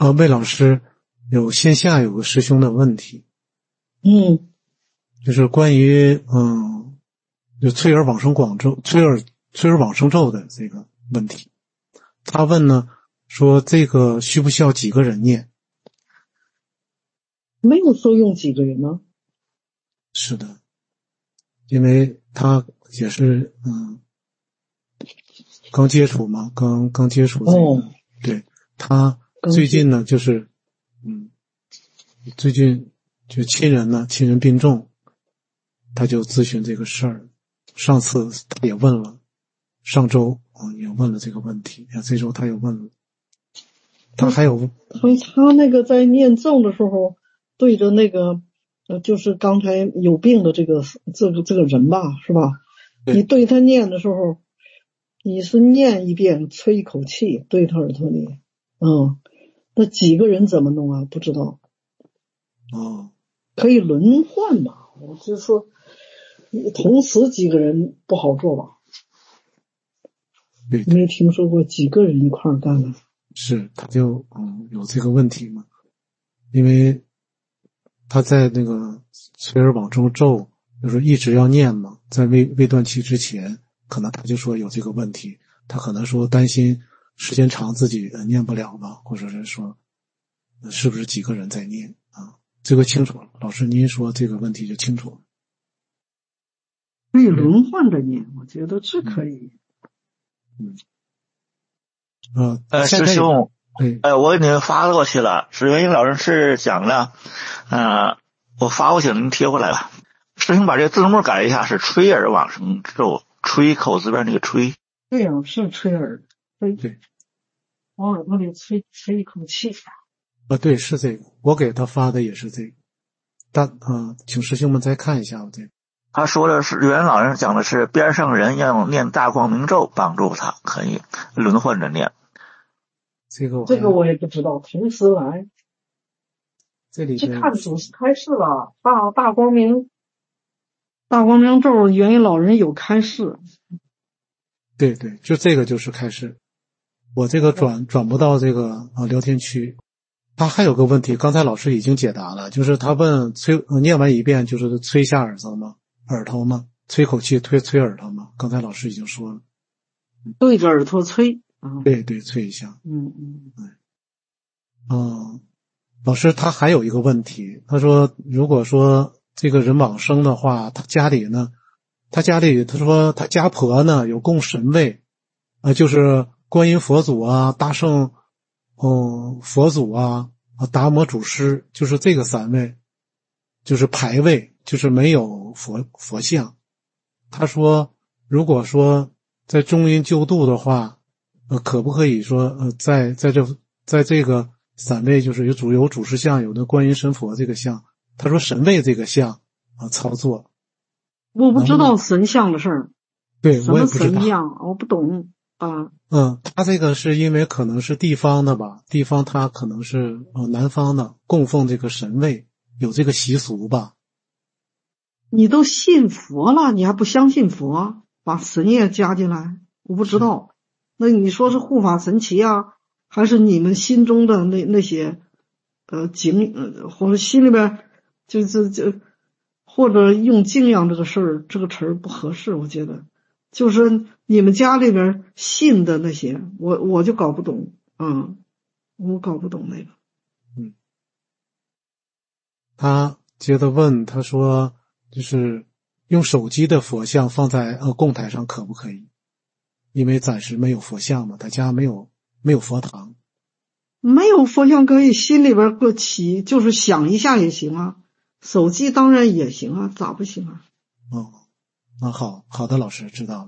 魏老师，线下有个师兄的问题，就是关于就催儿往生咒的这个问题。他问呢，说这个需不需要几个人念？ 没有说用几个人呢？ 是的，因为他也是刚接触嘛，刚接触这个，对，他最近呢就是最近就亲人病重，他就咨询这个事儿。上次他也问了，上周也问了这个问题，这周他也问了。他还有， 所以他那个在念咒的时候，对着那个就是刚才有病的这个人吧，是吧？你对他念的时候，你是念一遍，吹一口气，对他耳朵里，那几个人怎么弄啊？不知道。可以轮换吧？我就说，同时几个人不好做吧？ 对， 没听说过几个人一块儿干的。 是，他就有这个问题嘛，因为他在那个催儿往生咒，就是一直要念嘛，在未断气之前，可能他就说有这个问题，他可能说担心时间长自己念不了吧，或者是说是不是几个人在念啊？这个清楚了，老师您说这个问题就清楚了。 可以轮换着念，我觉得这可以。 师兄，我给您发过去了，是元英老人是讲了，我发过去了，您贴过来吧。师兄把这个字幕改一下，是吹耳往生咒，吹口字边那个吹。 对呀，是吹耳， 对， 往耳朵里吹一口气。 对，是这个，我给他发的也是这个。请师兄们再看一下这个。 他说的是元老人讲的是边上人要念大光明咒帮助他，可以轮换着念。 这个我也不知道，同时来。 这看祖师开示了，大光明咒元老人有开示。 对，就这个就是开示。我这个转不到这个聊天区。他还有个问题，刚才老师已经解答了，就是他问念完一遍就是吹下耳头吗？吹口气吹耳朵吗？刚才老师已经说了， 对着耳朵吹。 对，吹一下。老师他还有一个问题，他说如果说这个人往生的话，他家里他说他家婆呢有供神位，就是观音佛祖啊、大圣佛祖啊、达摩祖师，就是这个3位，就是牌位，就是没有佛像。他说如果说在中阴救度的话，可不可以说在这个3位，就是有主事像，有的观音神佛这个像，他说神位这个像操作。 我不知道神像的事儿。 对，我也不知道。 什么神像我不懂啊。 他这个是因为可能是地方的吧，地方他可能是南方的供奉这个神位，有这个习俗吧。 你都信佛了，你还不相信佛，把神也加进来？我不知道。那你说是护法神奇啊，还是你们心中的那些或者心里边就或者用敬仰这个事儿，这个词儿不合适，我觉得就是你们家里边信的那些，我就搞不懂。我搞不懂那个。 他接着问，他说就是用手机的佛像放在供台上可不可以？因为暂时没有佛像嘛，他家没有佛堂。 没有佛像可以心里边起，就是想一下也行啊。手机当然也行啊，咋不行啊？ 好的，老师知道了。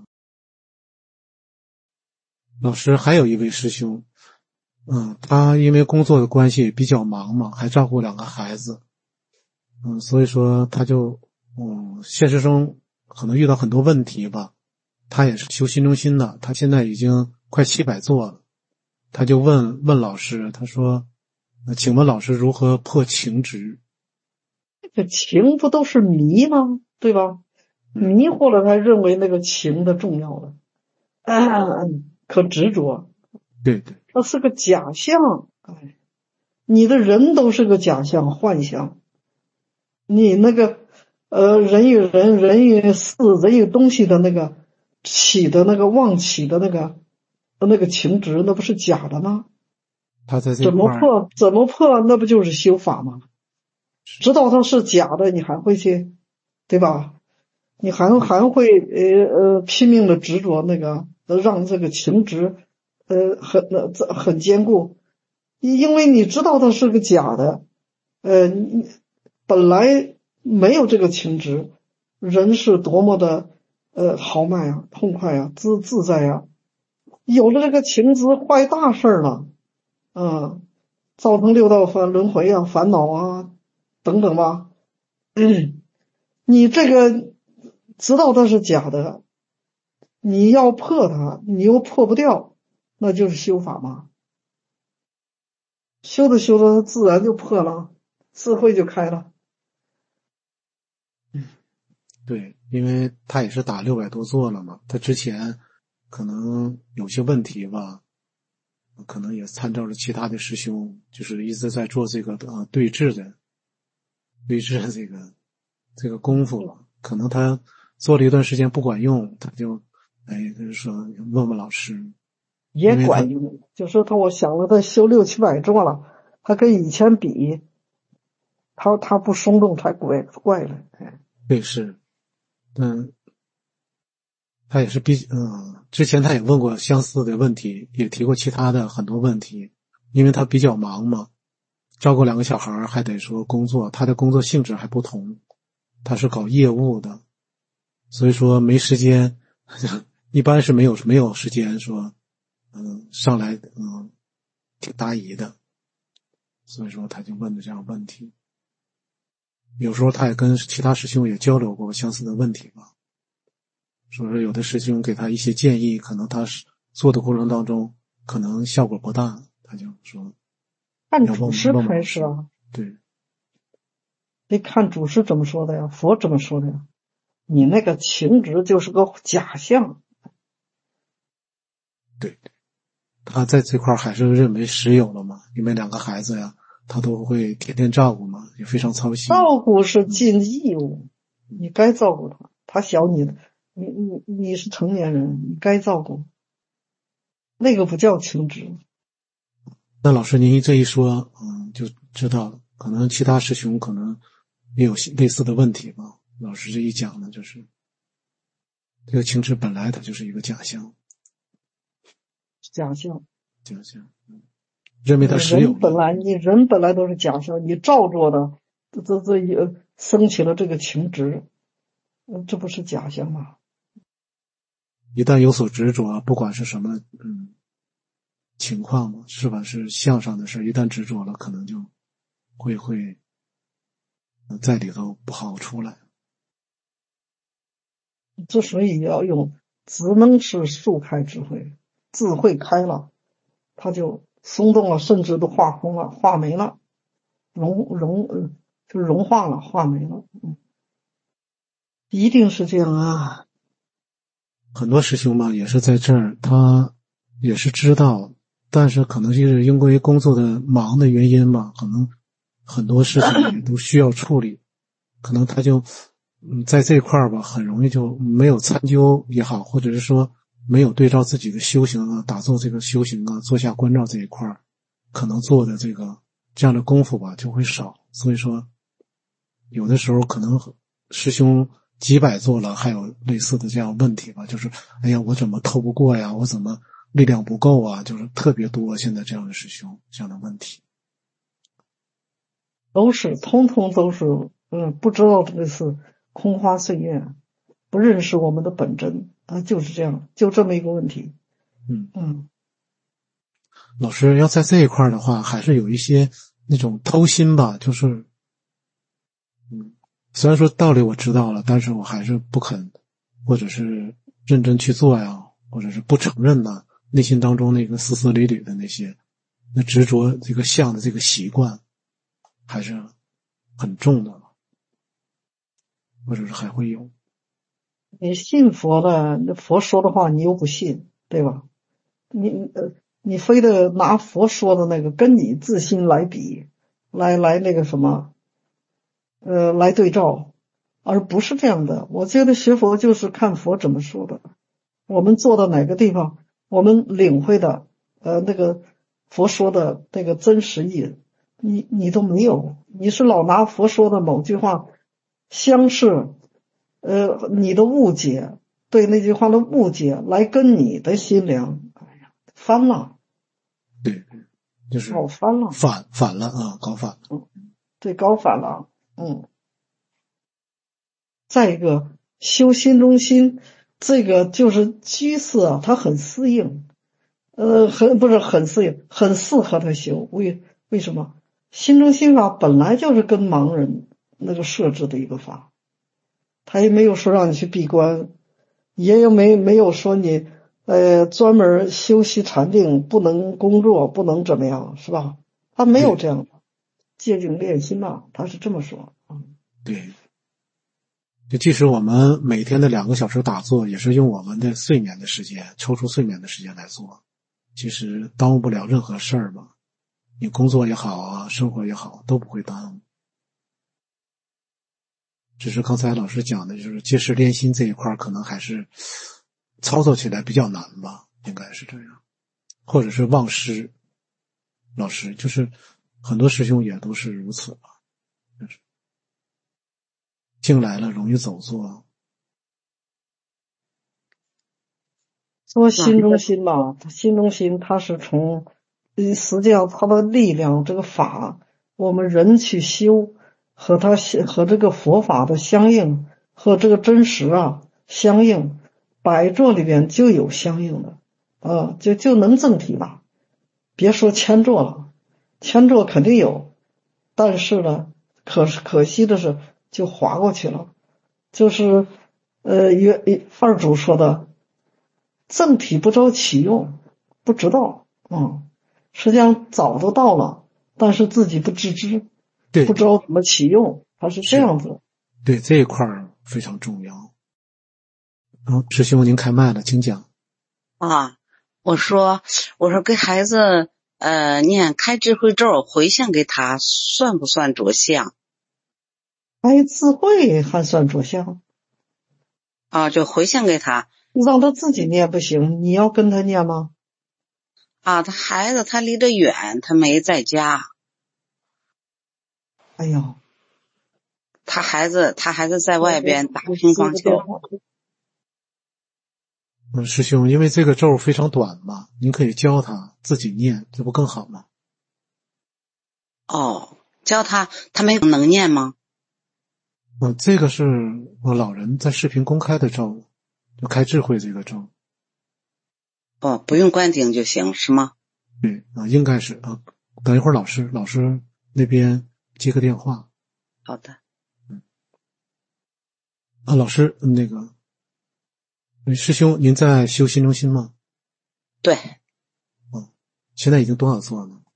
老师还有一位师兄，他因为工作的关系比较忙嘛，还照顾2个孩子，所以说他就现实中可能遇到很多问题吧。他也是修心中心的，他现在已经快700座了。他就问老师，他说请问老师如何破情执？ 这个情不都是迷吗？对吧？迷惑了他认为那个情的重要了，可执着。 对， 那是个假象。 你的人都是个假象幻象，你那个人与人、人与事、人与东西的那个起的那个妄起的那个情执，那不是假的吗？ 他在这怎么破？怎么破？那不就是修法吗？知道它是假的，你还会去，对吧？你还会拼命的执着那个，让这个情执很坚固，因为你知道它是个假的，你本来没有这个情执，人是多么的豪迈啊，痛快啊，自在啊，有了这个情执，坏大事了，造成六道轮回啊，烦恼啊等等吧。你这个知道它是假的，你要破它，你又破不掉，那就是修法嘛。修着修着，它自然就破了，智慧就开了。 对，因为他也是打600多座了嘛，他之前可能有些问题吧，可能也参照了其他的师兄，就是一直在做这个对峙的这个功夫吧。可能他做了一段时间不管用，他就就是说问问老师， 也管用。就说我想了，他修600、700座了，他跟以前比，他不松动才怪了。 对，是，他也是之前他也问过相似的问题，也提过其他的很多问题，因为他比较忙嘛，照顾2个小孩还得说工作，他的工作性质还不同，他是搞业务的，所以说没时间，一般是没有时间说上来挺答疑的，所以说他就问的这样问题。有时候他也跟其他师兄也交流过相似的问题吧，说是有的师兄给他一些建议，可能他做的过程当中可能效果不大，他就说看祖师开始啊， 对， 得看祖师怎么说的呀，佛怎么说的呀。你那个情执就是个假象。 对，他在这块还是认为实有了嘛，因为2个孩子呀，他都会天天照顾嘛，也非常操心。 照顾是尽义务，你该照顾他，他小你的，你是成年人，你该照顾，那个不叫情执。 那老师您这一说，就知道了，可能其他师兄可能也有类似的问题吧。老师这一讲呢，就是这个情执本来它就是一个假象，认为它实有。 人本来都是假象，你照做的，这也升起了这个情执，这不是假象吗？ 一旦有所执着，不管是什么情况嘛，是吧？是相上的事，一旦执着了，可能就会在里头不好出来。 之所以要用，只能是速开智慧，智慧开了，它就松动了，甚至都化空了，化没了，就融化了，化没了。一定是这样啊。 很多师兄嘛也是在这儿，他也是知道，但是可能就是因为工作的忙的原因嘛，可能很多事情也都需要处理，可能他就在这块儿吧，很容易就没有参究也好，或者是说没有对照自己的修行啊，打坐这个修行啊，坐下观照这一块儿，可能做的这样的功夫吧就会少，所以说有的时候可能师兄几百座了，还有类似的这样问题吧，就是哎呀，我怎么透不过呀？我怎么力量不够啊？就是特别多现在这样的师兄这样的问题， 通通都是不知道这个是空花岁月，不认识我们的本真啊，就是这样，就这么一个问题。 老师要在这一块的话，还是有一些那种偷心吧，就是虽然说道理我知道了，但是我还是不肯，或者是认真去做呀，或者是不承认呢，内心当中那个丝丝缕缕的那执着这个相的这个习惯，还是很重的，或者是还会有。 你信佛的，那佛说的话你又不信，对吧？ 你非得拿佛说的那个跟你自心来比，来那个什么，来对照，而不是这样的。我觉得学佛就是看佛怎么说的，我们做到哪个地方，我们领会的，那个佛说的那个真实意，你都没有，你是老拿佛说的某句话相似，你的误解，对那句话的误解来跟你的心量，哎呀，翻了。 对，就是搞翻了， 反了啊，搞反了。 对，搞反了。再一个，修心中心，这个就是居士啊，他很适应，不是很适应，很适合他修。为什么？心中心法本来就是跟盲人那个设置的一个法，他也没有说让你去闭关，也没有说你专门修习禅定，不能工作，不能怎么样，是吧？他没有这样的戒定练心嘛，他是这么说。 对，就即使我们每天的2个小时打坐，也是用我们的睡眠的时间，抽出睡眠的时间来做，其实耽误不了任何事儿嘛。你工作也好啊，生活也好，都不会耽误。只是刚才老师讲的，就是戒识练心这一块，可能还是操作起来比较难吧，应该是这样，或者是忘失。老师就是很多师兄也都是如此吧，就是境来了容易走错。 说心中心嘛，心中心它是从实际上它的力量这个法，我们人去修和这个佛法的相应，和这个真实啊相应，摆坐里边就有相应的就能正体了。别说千坐了，千坐肯定有，但是呢，可惜的是就划过去了。就是二祖说的正体不着启用，不知道，实际上早都到了，但是自己不自知， 对， 不知道怎么启用，它是这样子。 对，这一块非常重要。师兄您开麦了，请讲。 我说给孩子念开智慧咒回向给他，算不算着相？ 开智慧还算着相？ 就回向给他。 让他自己念不行，你要跟他念吗？ 他孩子他离得远，他没在家。 哎呦， 他孩子在外边打乒乓球。 师兄，因为这个咒非常短嘛，您可以教他自己念，这不更好吗？ 教他没能念吗？ 这个是我老人在视频公开的咒，就开智慧这个咒。 不用关顶就行是吗？ 对应该是等一会儿老师那边接个电话。 好的。 老师那个师兄，您在修心中心吗？ 对。 现在已经多少座了？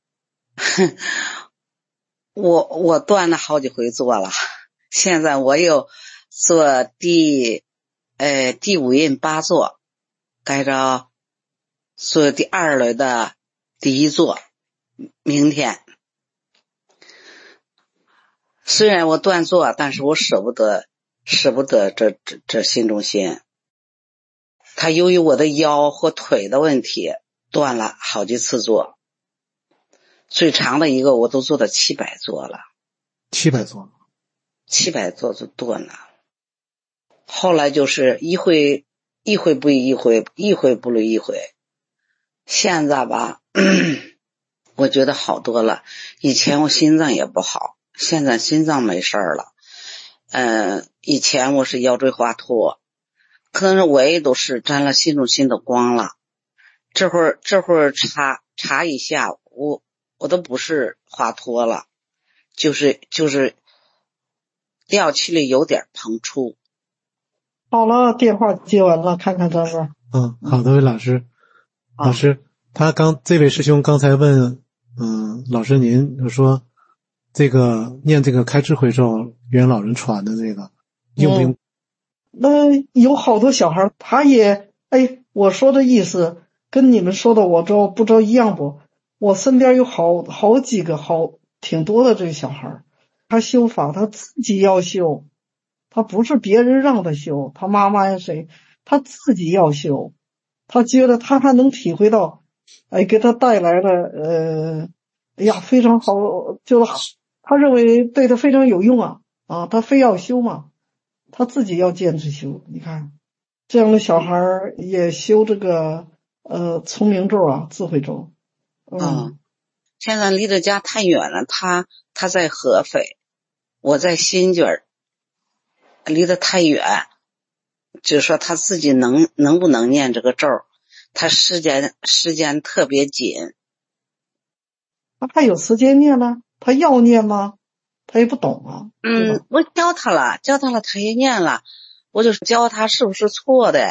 我断了好几回做了，现在我又做第5印8座，该着做第2轮的第1座，明天。虽然我断做，但是我舍不得这心中心。他由于我的腰和腿的问题，断了好几次做。最长的一个我都做到700座了。 700座 ？700座就断了。后来就是一回不一回，一回不如一回。现在吧，我觉得好多了。以前我心脏也不好，现在心脏没事了。以前我是腰椎滑脱，可能是我也都是沾了心中心的光了。这会儿查一下，我都不是滑脱了，就是料气里有点膨出。 好了，电话接完了，看看这个。 好的，老师。老师，这位师兄刚才问，老师您就说这个念这个开智慧咒，原老人传的这个用不用？ 那有好多小孩他也我说的意思跟你们说的我不知道一样不？我身边有好几个挺多的这个小孩，他修法他自己要修，他不是别人让他修，他妈妈呀谁，他自己要修，他觉得他还能体会到，哎，给他带来的哎呀非常好，就是他认为对他非常有用他非要修嘛，他自己要坚持修。你看这样的小孩也修这个聪明咒智慧咒。 现在离着家太远了，他在合肥，我在新居儿，离得太远，就是说他自己能不能念这个咒，他时间特别紧。 他还有时间念呢，他要念吗？他也不懂啊。 我教他了，他也念了，我就是教他是不是错的呀？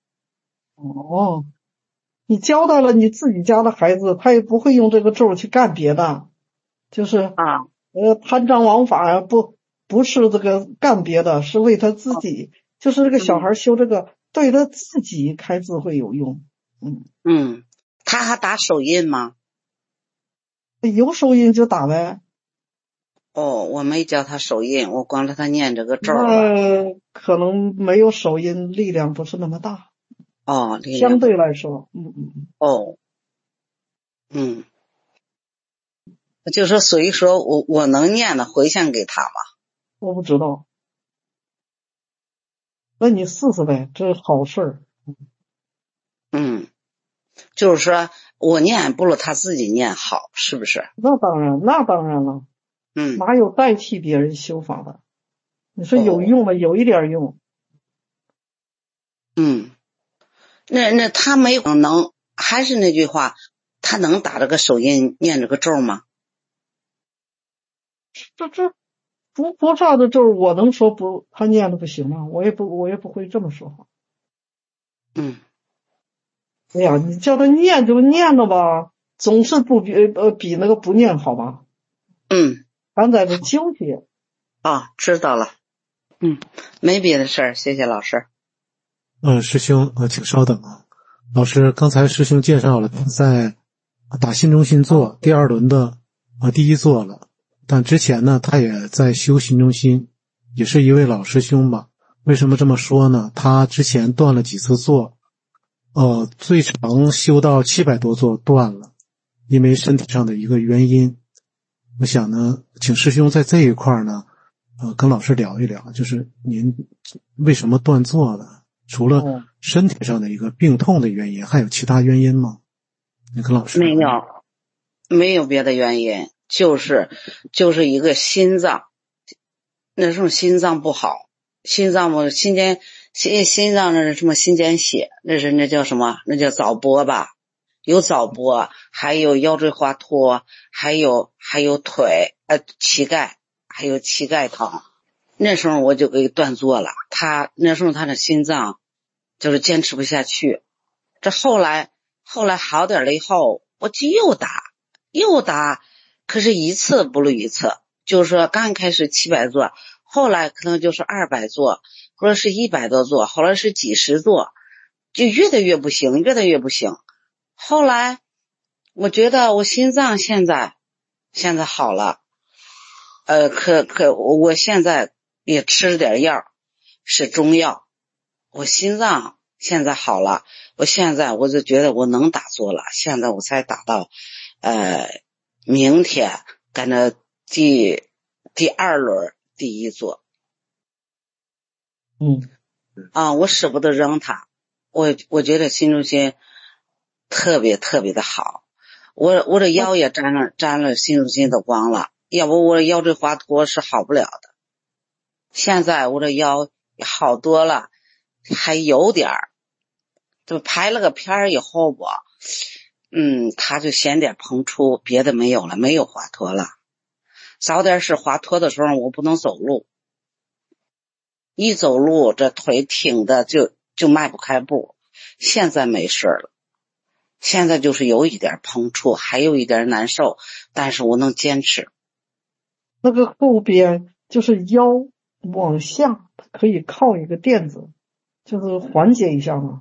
你教他了，你自己家的孩子他也不会用这个咒去干别的，就是贪赃枉法不是这个干别的，是为他自己，就是这个小孩修这个对他自己开智慧有用。 他还打手印吗？ 有手印就打呗。 我没教他手印，我光让他念这个咒那可能没有手印力量不是那么大。相对来说。 就是说所以说我能念的回向给他吗？ 我不知道。那你试试呗，这是好事儿。 就是说我念不如他自己念好，是不是？ 那当然了。哪有代替别人修法的？你说有用吗？有一点用。 那他没有能，还是那句话，他能打这个手印念这个咒吗？ 这菩萨的咒，我能说不他念的不行吗？我也不会这么说话。哎呀，你叫他念就念了吧，总是不比那个不念好吧？咱在这纠结。 知道了。没别的事儿，谢谢老师。 师兄请稍等啊。老师，刚才师兄介绍了在打新中心座第二轮的第一座了，但之前呢他也在修新中心，也是一位老师兄吧。为什么这么说呢？他之前断了几次座，最长修到700多座断了，因为身体上的一个原因。我想呢请师兄在这一块呢跟老师聊一聊，就是您为什么断座的？除了身体上的一个病痛的原因，还有其他原因吗？你跟老师没有别的原因，就是一个心脏，那时候心脏不好，心脏那是什么心间血，那叫什么？那叫早搏吧，有早搏，还有腰椎滑脱，还有腿膝盖，还有膝盖疼。那时候我就给断座了，那时候他的心脏就是坚持不下去。这后来好点了以后，我就又打，可是一次不如一次，就是说刚开始700座，后来可能就是200座，或者是100多座，后来是几十座，就越来越不行。后来我觉得我心脏现在好了，我现在也吃点药，是中药，我心脏现在好了，我就觉得我能打坐了，现在我才打到明天赶着第2轮第一座。我舍不得扔它，我觉得新中心特别特别的好，我的腰也沾了新中心的光了，要不我的腰椎滑脱是好不了的。现在我的腰好多了，还有点儿，就拍了个片以后吧，它就显点膨出，别的没有了，没有滑脱了。早点是滑脱的时候，我不能走路，一走路这腿挺的就迈不开步。现在没事了，现在就是有一点膨出，还有一点难受，但是我能坚持。 那个后边就是腰往下可以靠一个垫子，就是缓解一下嘛。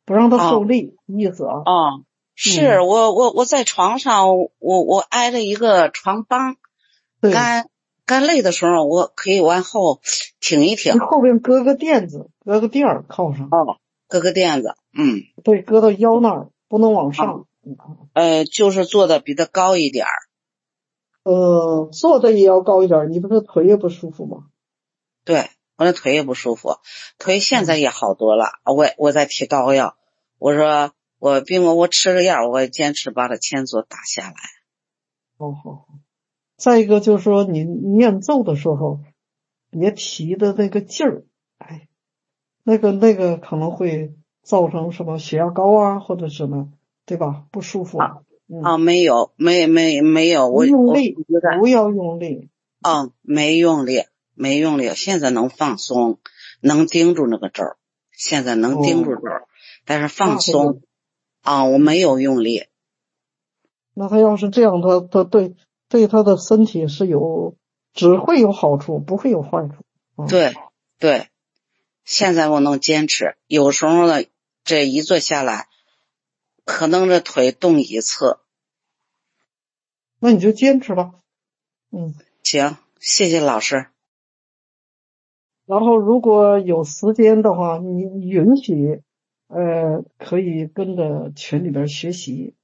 不让他受力，意思啊。 是我在床上，我挨着一个床帮，干累的时候，我可以往后挺一挺。 你后边搁个垫子，搁个垫儿靠上。 搁个垫子， 对，搁到腰那儿，不能往上。 就是做的比他高一点儿。 坐的也要高一点，你不是腿也不舒服吗？ 对，我的腿也不舒服，腿现在也好多了。我在提高药，我说我吃了药，我坚持把它前座打下来。 好。再一个就是说，你念咒的时候，别提的那个劲儿，那个可能会造成什么血压高啊，或者什么，对吧？不舒服。 没有，我用力，不要用力。 没用力，现在能放松，能盯住那个咒，现在能盯住咒，但是放松。我没有用力。 那他要是这样，他对他的身体只会有好处，不会有坏处。 对，现在我能坚持，有时候呢，这一坐下来，可能这腿动一侧。 那你就坚持吧。 行，谢谢老师。 然后如果有时间的话，你允许，可以跟着群里边学习。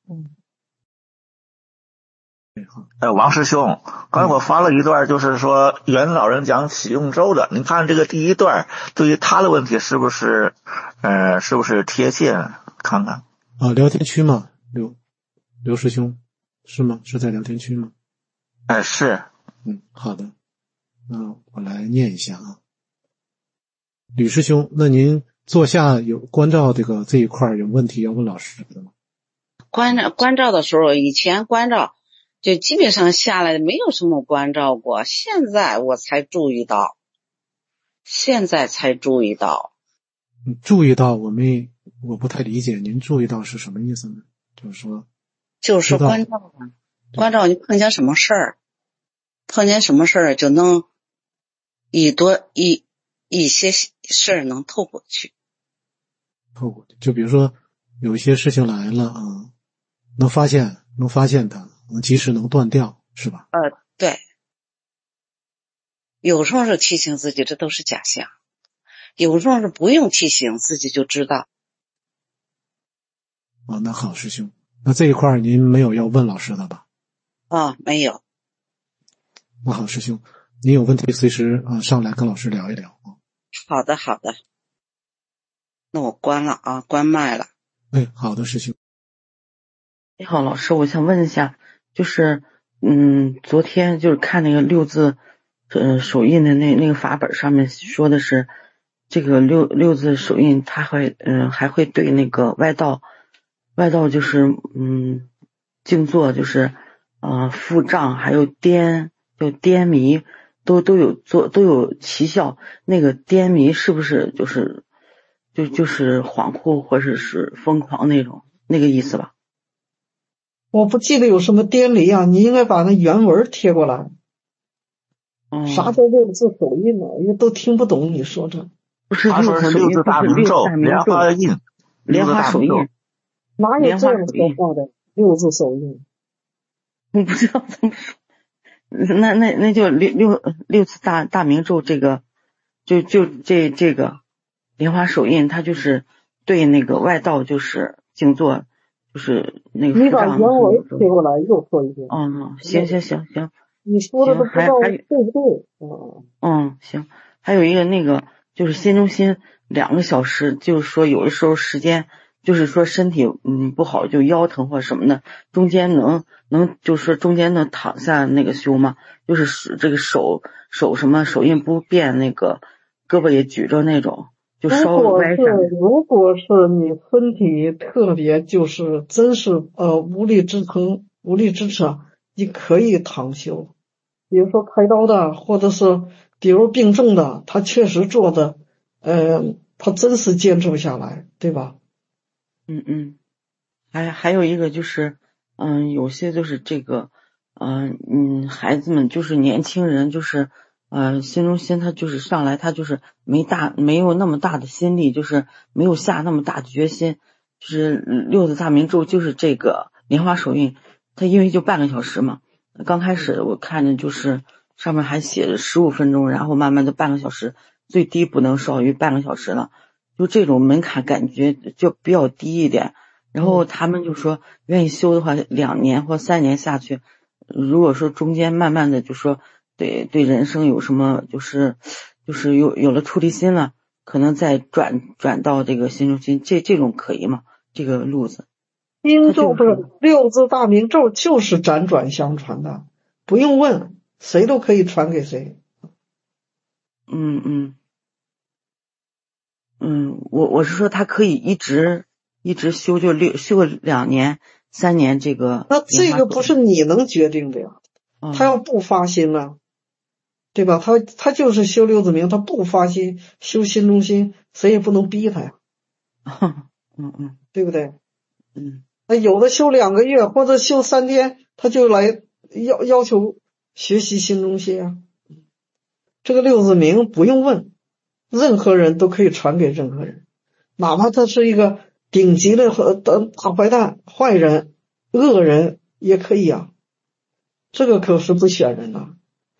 王师兄，刚才我发了一段，就是说袁老人讲启用咒的，您看这个第一段对于他的问题是不是贴切？看看聊天区嘛，刘师兄是吗？是在聊天区吗？ 是。 好的，那我来念一下啊。吕师兄，那您坐下有关照这一块有问题要问老师的吗？ 关照的时候，以前关照就基本上下来没有什么关照过，现在我才注意到。 注意到我不太理解，您注意到是什么意思呢？就是关照你碰见什么事儿，就能一些事儿能透过去。 就比如说有一些事情来了能发现它，及时能断掉，是吧？ 对。有时候是提醒自己，这都是假象；有时候是不用提醒，自己就知道。 那好，师兄，那这一块您没有要问老师的吧？ 没有。 那好，师兄，您有问题随时上来跟老师聊一聊。 好的。那我关了关麦了。 好的，师兄。 你好，老师，我想问一下，就是昨天就是看那个六字手印的那个法本上面说的是这个六字手印，它还会对那个外道就是静坐，就是腹胀还有癫迷都有奇效。那个癫迷是不是就是恍惚或者是疯狂那个意思吧？ 我不记得有什么颠离啊，你应该把那原文贴过来。啥叫六字手印呢？因为都听不懂你说这。 不是他说是六字大明咒，莲花印， 莲花手印， 哪有这样说话的？六字手印， 我不知道怎么说。那就六字大明咒，这个就这个莲花手印，它就是对那个外道就是静坐，就是那个。 你把原文贴过来又说一遍。 行。 你说的都不知道对不对？ 行。还有一个那个就是心中心2个小时，就是说有的时候时间就是说身体不好，就腰疼或什么的，中间能就是说中间能躺下那个修吗？就是这个手什么手印不变，那个胳膊也举着那种，就稍微歪下。 如果是你身体特别就是真是无力支撑你可以躺修。比如说开刀的，或者是比如病重的，他确实做的他真是坚持不下来，对吧？ 还有一个就是有些就是这个孩子们就是年轻人，就是心中心他就是上来他就是没有那么大的心力，就是没有下那么大的决心， 就是六字大明咒，就是这个莲花手印，它因为就半个小时嘛，刚开始我看着就是上面还写着15分钟，然后慢慢的半个小时，最低不能少于半个小时了，就这种门槛感觉就比较低一点。然后他们就说愿意修的话2年或3年下去，如果说中间慢慢的就说对人生有什么就是有了出离心了，可能再转到这个心中心，这种可以吗？这个路子心咒的六字大明咒就是辗转相传的，不用问，谁都可以传给谁。 我是说他可以一直修，就修个2年3年这个。 那这个不是你能决定的呀，他要不发心了，对吧？他就是修六字明，他不发心修心中心，谁也不能逼他呀。对不对？那有的修2个月或者修3天，他就来要求学习心中心啊。这个六字明不用问，任何人都可以传给任何人，哪怕他是一个顶级的大坏蛋、坏人、恶人也可以啊。这个可是不选人呐。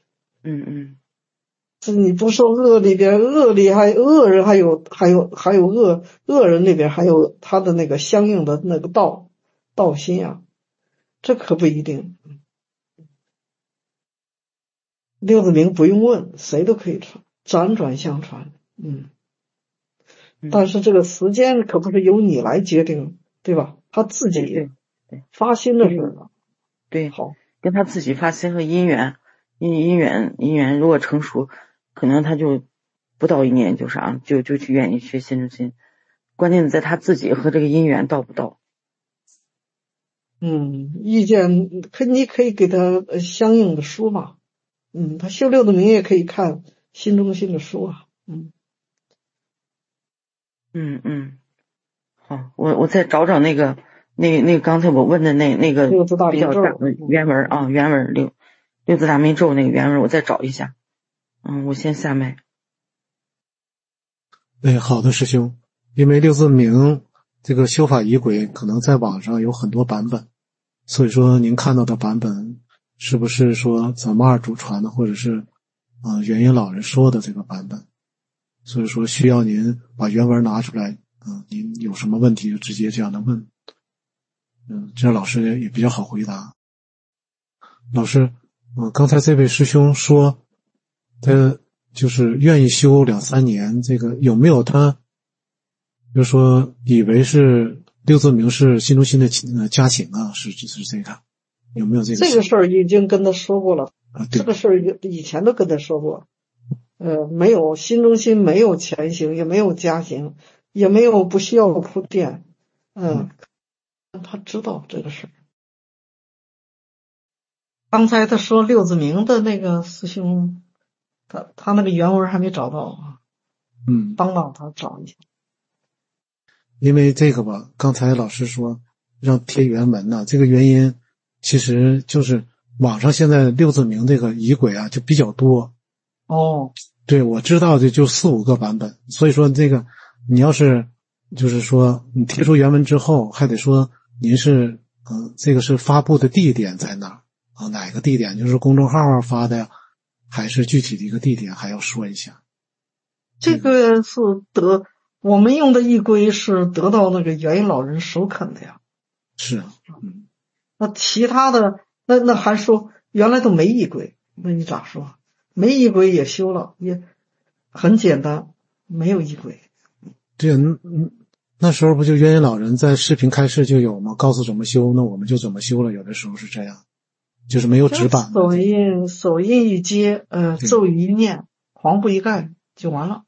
这你不说恶里边，恶里还恶人，还有恶人那边还有他的那个相应的那个道心啊，这可不一定。六字明不用问，谁都可以传，辗转相传。但是这个时间可不是由你来决定，对吧？他自己发心的事了。 对，好，跟他自己发心和姻缘如果成熟，可能他就不到1年就去愿意学心中心，关键在他自己和这个姻缘到不到。 意见你可以给他相应的书嘛。他修六字明也可以看心中心的书啊。 好，我再找那个刚才我问的那个六字大明咒比较大的原文啊，原文六字大明咒那个原文，我再找一下。我先下麦。 好的师兄，因为六字明这个修法仪轨可能在网上有很多版本，所以说您看到的版本是不是说咱们二主传的，或者是元婴老人说的这个版本？所以说需要您把原文拿出来，您有什么问题就直接这样的问，这样老师也比较好回答。老师，刚才这位师兄说他就是愿意修2、3年，这个有没有他就是说以为是六字明是心中心的加行啊，是这个有没有这个？ 这个事儿已经跟他说过了这个事儿以前都跟他说过。没有心中心，没有前行，也没有加行，也没有不需要铺垫。他知道这个事儿。刚才他说六字明的那个师兄，他那个原文还没找到啊。帮他找一下。 因为这个吧，刚才老师说让贴原文呢，这个原因其实就是网上现在六字明这个仪轨啊就比较多。对，我知道的就4、5个版本，所以说这个你要是就是说你贴出原文之后，还得说您是这个是发布的地点在哪儿哪个地点，就是公众号发的呀，还是具体的一个地点，还要说一下。 这个是我们用的仪轨是得到那个元婴老人首肯的呀。 是。 那其他的那还说原来都没仪轨，那你咋说？没仪轨也修了，也很简单，没有仪轨。 对，那时候不就元婴老人在视频开示就有吗？告诉怎么修，那我们就怎么修了。有的时候是这样，就是没有纸板。 手印一接，咒语一念，黄布一盖就完了。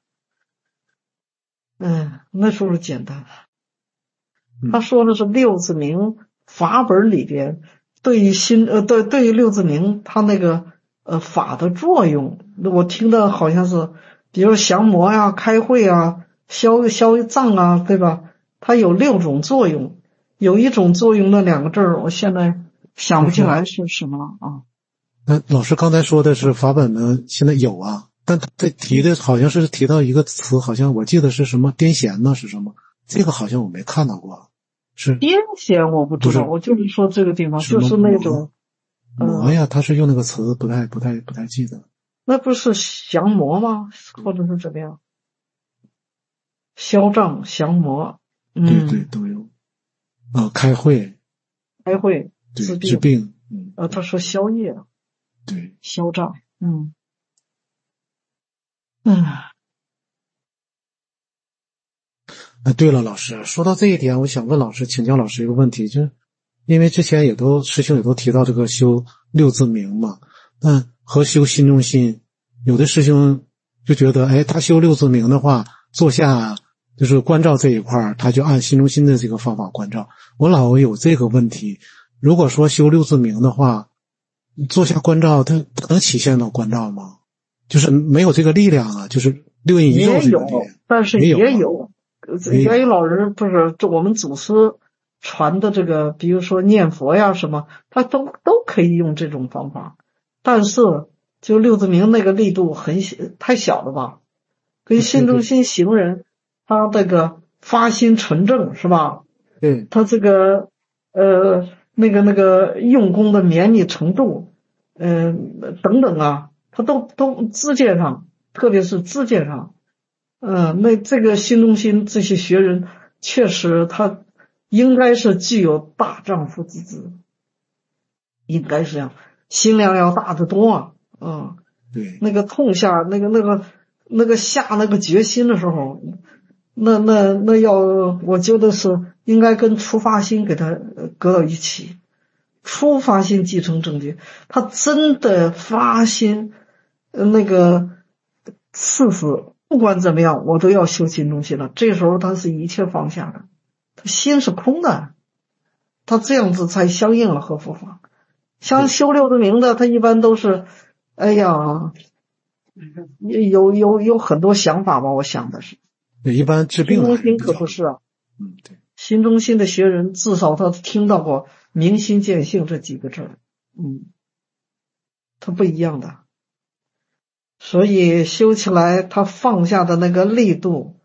那时候简单。他说的是六字明法本里边对于对于六字明他那个法的作用，我听的好像是比如降魔呀、开会啊、消障啊，对吧？它有6种作用，有一种作用那2个字我现在想不起来是什么了啊。 那老师刚才说的是法本呢，现在有啊，但他提的好像是提到一个词，好像我记得是什么癫痫呢，是什么？这个好像我没看到过。 是癫痫我不知道，我就是说这个地方就是那种魔呀，他是用那个词不太记得。 那不是降魔吗？或者是怎么样？消胀、降魔， 对都有。开会， 对， 治病， 他说消业， 对， 消胀， 对了，老师，说到这一点，我想问老师，请教老师一个问题，就是因为之前师兄也都提到这个修六字明嘛，但和修心中心，有的师兄就觉得，他修六字明的话，坐下就是关照这一块，他就按心中心的这个方法关照。我老有这个问题，如果说修六字明的话，坐下关照，它能体现到关照吗？就是没有这个力量啊，就是六阴一咒这个力量， 但是也有。源于老人不是我们祖师传的这个，比如说念佛呀什么，他都可以用这种方法，但是就六字明那个力度太小了吧，跟心中心行人他这个发心纯正是吧？ 对， 他这个那个用功的绵密程度，等等啊，他都知见上，特别是知见上。那这个心中心这些学人，确实他应该是具有大丈夫之姿，应该是这样，心量要大得多啊。 对， 那个痛下那个下那个决心的时候，那要我觉得是应该跟出发心给他搁到一起，出发心继承正觉，他真的发心那个誓死。不管怎么样，我都要修心中心了。这时候他是一切放下的，他心是空的，他这样子才相应了和佛法。像修六字明的，他一般都是，有很多想法吧。我想的是， 一般治病心中心可不是啊。 对， 心中心的学人至少他听到过明心见性这几个字，他不一样的。所以修起来他放下的那个力度，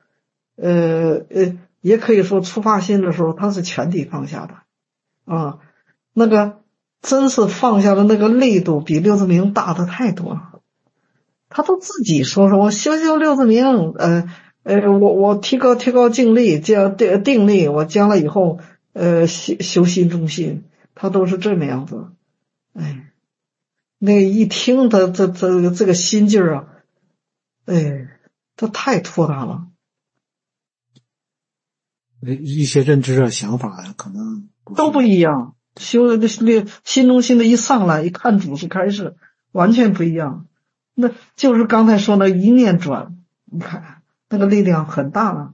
也可以说出发心的时候他是全体放下的那个真是放下的那个力度比六字明大的太多了。他都自己说我修六字明，我提高静力，这样定力，我将来以后修心中心，他都是这么样子。那一听他这个心劲儿啊，他太豁达了。 一些认知啊、想法啊，可能都不一样。修的心中心的一上来，一看主是开示，完全不一样。那就是刚才说的一念转，你看那个力量很大了。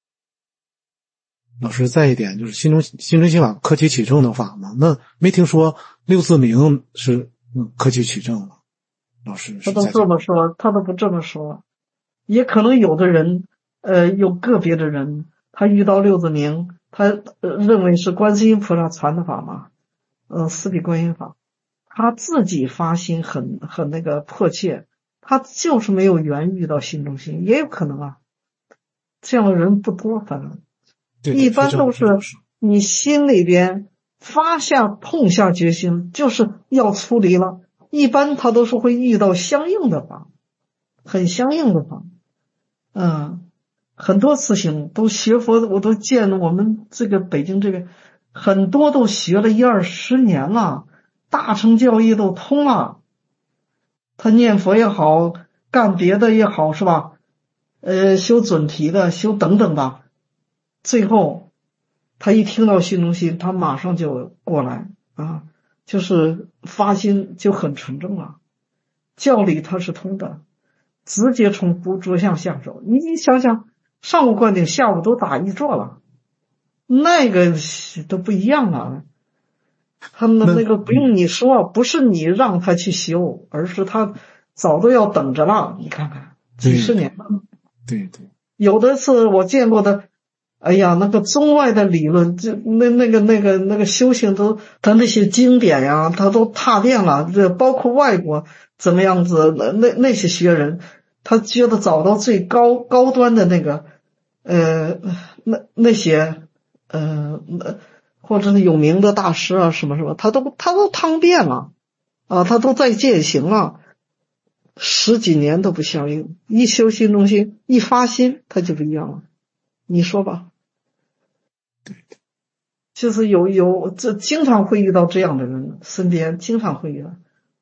老师，再一点就是心中心法科举取证的法嘛，那没听说六字明是科举取证了。老师他都这么说，他都不这么说。也可能有的人有个别的人他遇到六字明，他认为是观世音菩萨传的法嘛，四谛观音法，他自己发心很那个迫切，他就是没有缘遇到心中心，也有可能啊。这样的人不多，反正一般都是你心里边发下痛下决心，就是要出离了，一般他都是会遇到相应的法，很相应的法。很多事情都学佛，我都见我们这个北京这边很多都学了10-20年了，大乘教义都通了，他念佛也好，干别的也好，是吧？修准提的，修等等吧，最后他一听到心中心，他马上就过来啊，就是发心就很纯正了，教理他是通的，直接从不着相下手。你想想，上午灌顶，下午都打一坐了，那个都不一样了。他们那个不用你说，不是你让他去修，而是他早都要等着了。你看看，几十年了。 对， 有的是我见过的，那个中外的理论，就那个修行都，他那些经典呀，他都踏遍了。这包括外国怎么样子，那些学人，他觉得找到最高端的那个，那些或者是有名的大师啊什么什么，他都趟遍了啊，他都在践行了10几年都不相应，一修心中心一发心他就不一样了，你说吧。就是这经常会遇到这样的人，身边经常会遇到。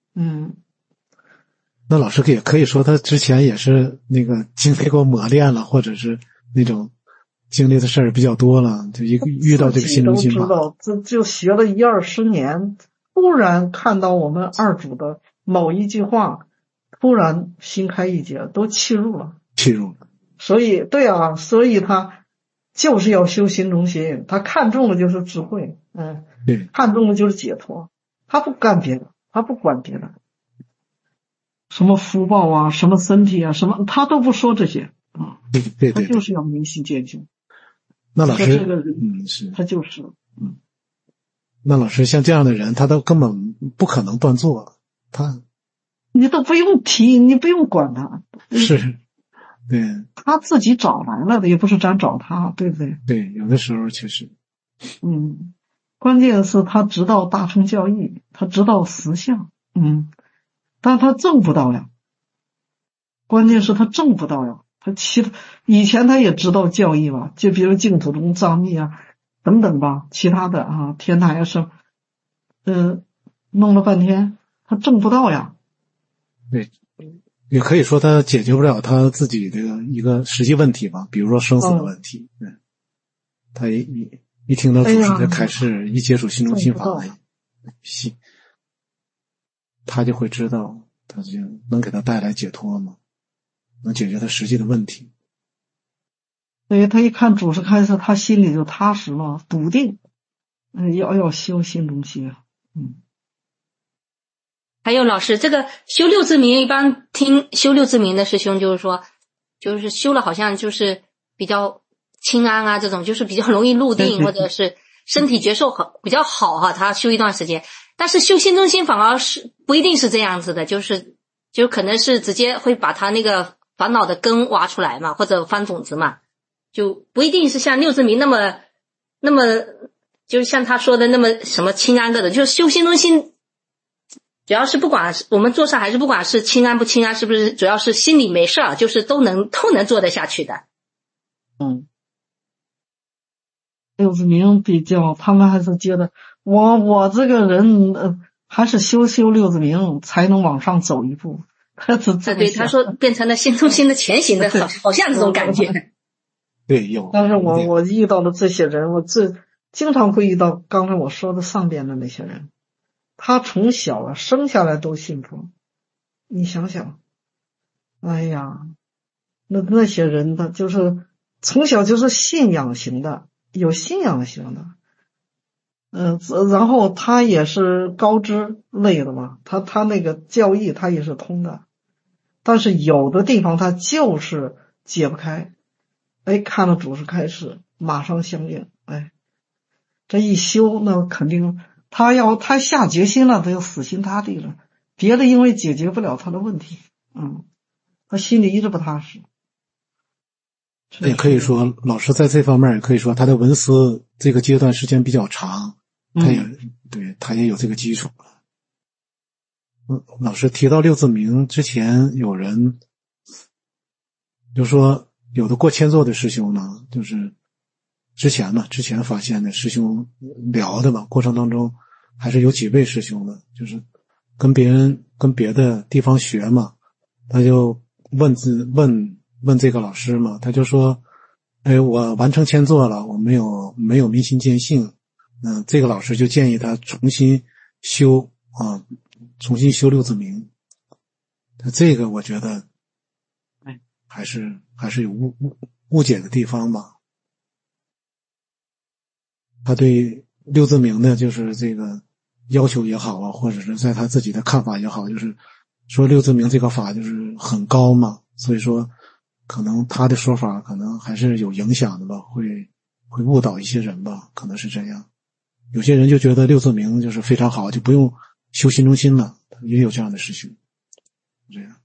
那老师也可以说他之前也是那个经历过磨练了，或者是那种经历的事儿比较多了，就遇到这个心中心法， 知道这就学了10-20年，突然看到我们二主的某一句话，突然心开意解，都契入了。所以对啊，所以他就是要修心中心，他看重的就是智慧， 对， 看重的就是解脱，他不干别的，他不管别的，什么福报啊，什么身体啊，什么他都不说这些啊。 对， 他就是要明心见性。 那老师， 这个人， 是他就是， 那老师像这样的人，他都根本不可能断作， 你都不用提，你不用管他， 是，对， 他自己找来了的，也不是咱找他，对不对？ 对，有的时候确实， 关键是他知道大乘教义，他知道实相，但他证不到呀。关键是他证不到呀。以前他也知道教义吧，就比如净土宗、藏密啊等等吧，其他的啊，天台啊什么，弄了半天他证不到呀。 对，也可以说他解决不了他自己的一个实际问题吧，比如说生死的问题。他一听到主持的开示，一接触心中心法，他就会知道，他就能给他带来解脱吗？能解决他实际的问题。 所以他一看主持开示，他心里就踏实了，笃定，要修心中心。 还有老师，这个修六字明，一般听修六字明的师兄就是说，就是修了好像就是比较清安啊，这种就是比较容易入定，或者是身体觉受比较好哈，他修一段时间。但是修心中心反而是不一定是这样子的，就可能是直接会把他那个烦恼的根挖出来嘛，或者翻种子嘛，就不一定是像六字明那么就是像他说的那么什么清安的，就是修心中心主要是不管我们做上还是不管是清安不清安，是不是主要是心里没事儿，就是都能做得下去的。 六字明比较，他们还是觉得我这个人还是修六字明才能往上走一步。 对，他说变成了心中心的前行的，好像这种感觉。 对，有。 但是我遇到的这些人，我经常会遇到刚才我说的上边的那些人，他从小生下来都信佛，你想想，哎呀，那些人他就是从小就是信仰型的，有信仰型的。然后他也是高知类的嘛，他那个教义他也是通的，但是有的地方他就是解不开，看了主持开示马上相应，这一修那肯定他下决心了，他就死心塌地了，别的因为解决不了他的问题，他心里一直不踏实。 也可以说老师在这方面也可以说他的文思这个阶段时间比较长，他也有这个基础了。老师提到六字明之前，有人就说有的过千座的师兄呢，就是之前发现的师兄聊的嘛，过程当中还是有几位师兄的，就是跟别的地方学嘛，他就问这个老师嘛，他就说，我完成千座了，我没有明心见性，这个老师就建议他重新修六字明。这个我觉得，还是有误解的地方吧。他对六字明的就是这个要求也好啊，或者是在他自己的看法也好，就是说六字明这个法就是很高嘛，所以说可能他的说法可能还是有影响的吧，会误导一些人吧，可能是这样。有些人就觉得六字明就是非常好，就不用修心中心了，也有这样的师兄。这样。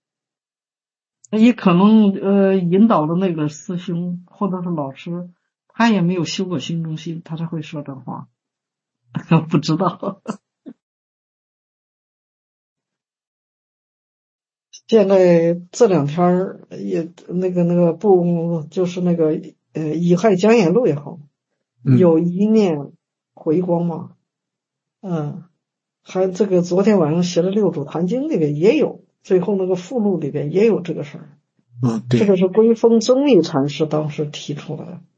也可能引导的那个师兄或者是老师， 他也没有修过心中心，他才会说这话。不知道。现在这两天也那个不就是那个乙亥讲演录也好，有一念回光嘛，还这个昨天晚上写的六祖坛经里边也有，最后那个附录里边也有这个事儿。 对， 这个是归峰宗义禅师当时提出来的。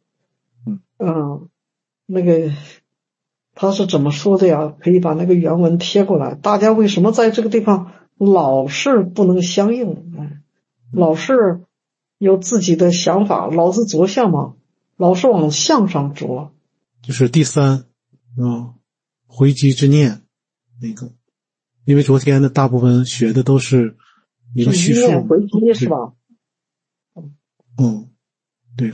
那个他是怎么说的呀？可以把那个原文贴过来。大家为什么在这个地方老是不能相应？老是有自己的想法，老是着相嘛，老是往相上着。 就是第三，回击之念那个，因为昨天的大部分学的都是一个叙述， 回击是吧？ 对。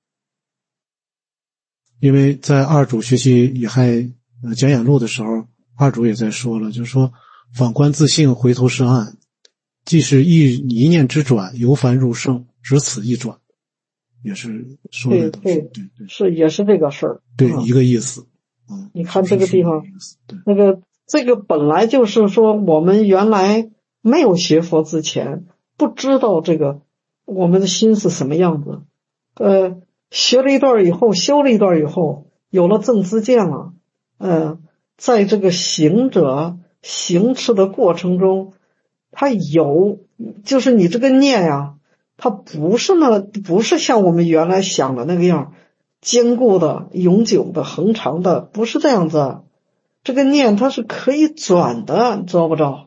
因为在二主学习乙亥讲演录的时候，二主也在说了，就是说反观自性，回头是岸，既是一念之转，由凡入圣，只此一转，也是说的对，是也是这个事儿， 对，一个意思。 你看这个地方，那个这个本来就是说我们原来没有学佛之前，不知道这个我们的心是什么样子，学了一段以后，修了一段以后，有了正知见了，在这个行者行持的过程中，它就是你这个念呀，它不是像我们原来想的那个样，坚固的、永久的、恒长的，不是这样子。这个念它是可以转的，你知道不知道？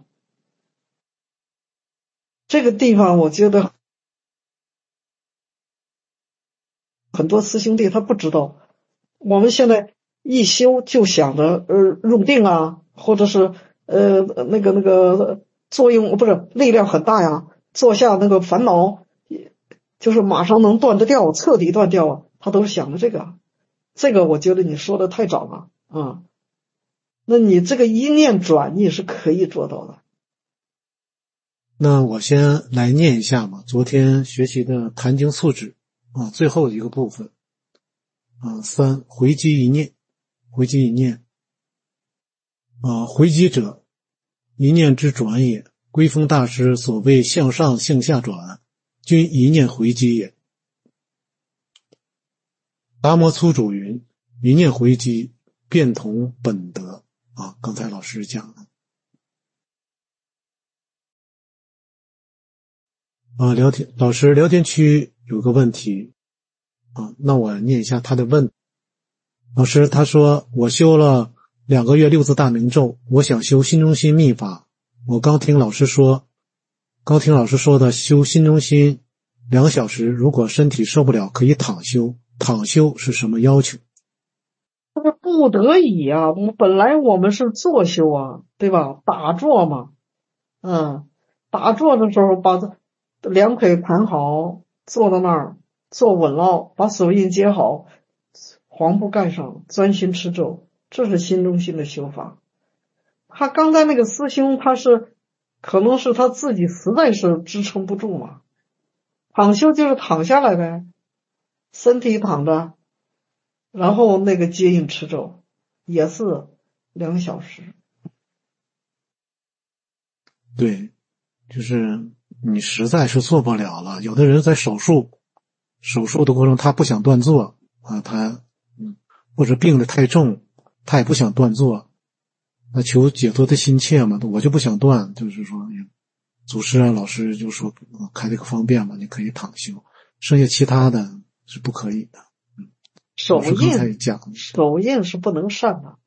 这个地方我觉得很多师兄弟他不知道，我们现在一修就想着入定啊，或者是那个作用不是力量很大呀，坐下那个烦恼就是马上能断得掉，彻底断掉啊，他都是想着这个我觉得你说的太早了啊。那你这个一念转你是可以做到的。 那我先来念一下嘛，昨天学习的坛经素旨最后一个部分三回击一念，回击一念回击者，一念之转也。归峰大师所谓向上向下转，均一念回击也。达摩粗主云：一念回击，便同本德刚才老师讲的。老师聊天区有个问题那我念一下他的问。老师他说，我修了2个月6字大明咒，我想修心中心密法。我刚听老师说的修心中心2小时，如果身体受不了可以躺修，躺修是什么要求？ 这个不得已啊，本来我们是坐修啊，对吧？打坐嘛，打坐的时候把两腿盘好，坐到那儿，坐稳了，把手印接好，黄布盖上，专心持咒，这是心中心的修法。他刚才那个师兄，可能是他自己实在是支撑不住嘛，躺修就是躺下来呗，身体躺着，然后那个接印持咒，也是2小时。 对，就是你实在是做不了了。有的人在手术的过程他不想断坐他或者病得太重，他也不想断坐，那求解脱的心切嘛，我就不想断，就是说祖师老师就说开这个方便嘛，你可以躺修，剩下其他的是不可以的。 手印是不能善的。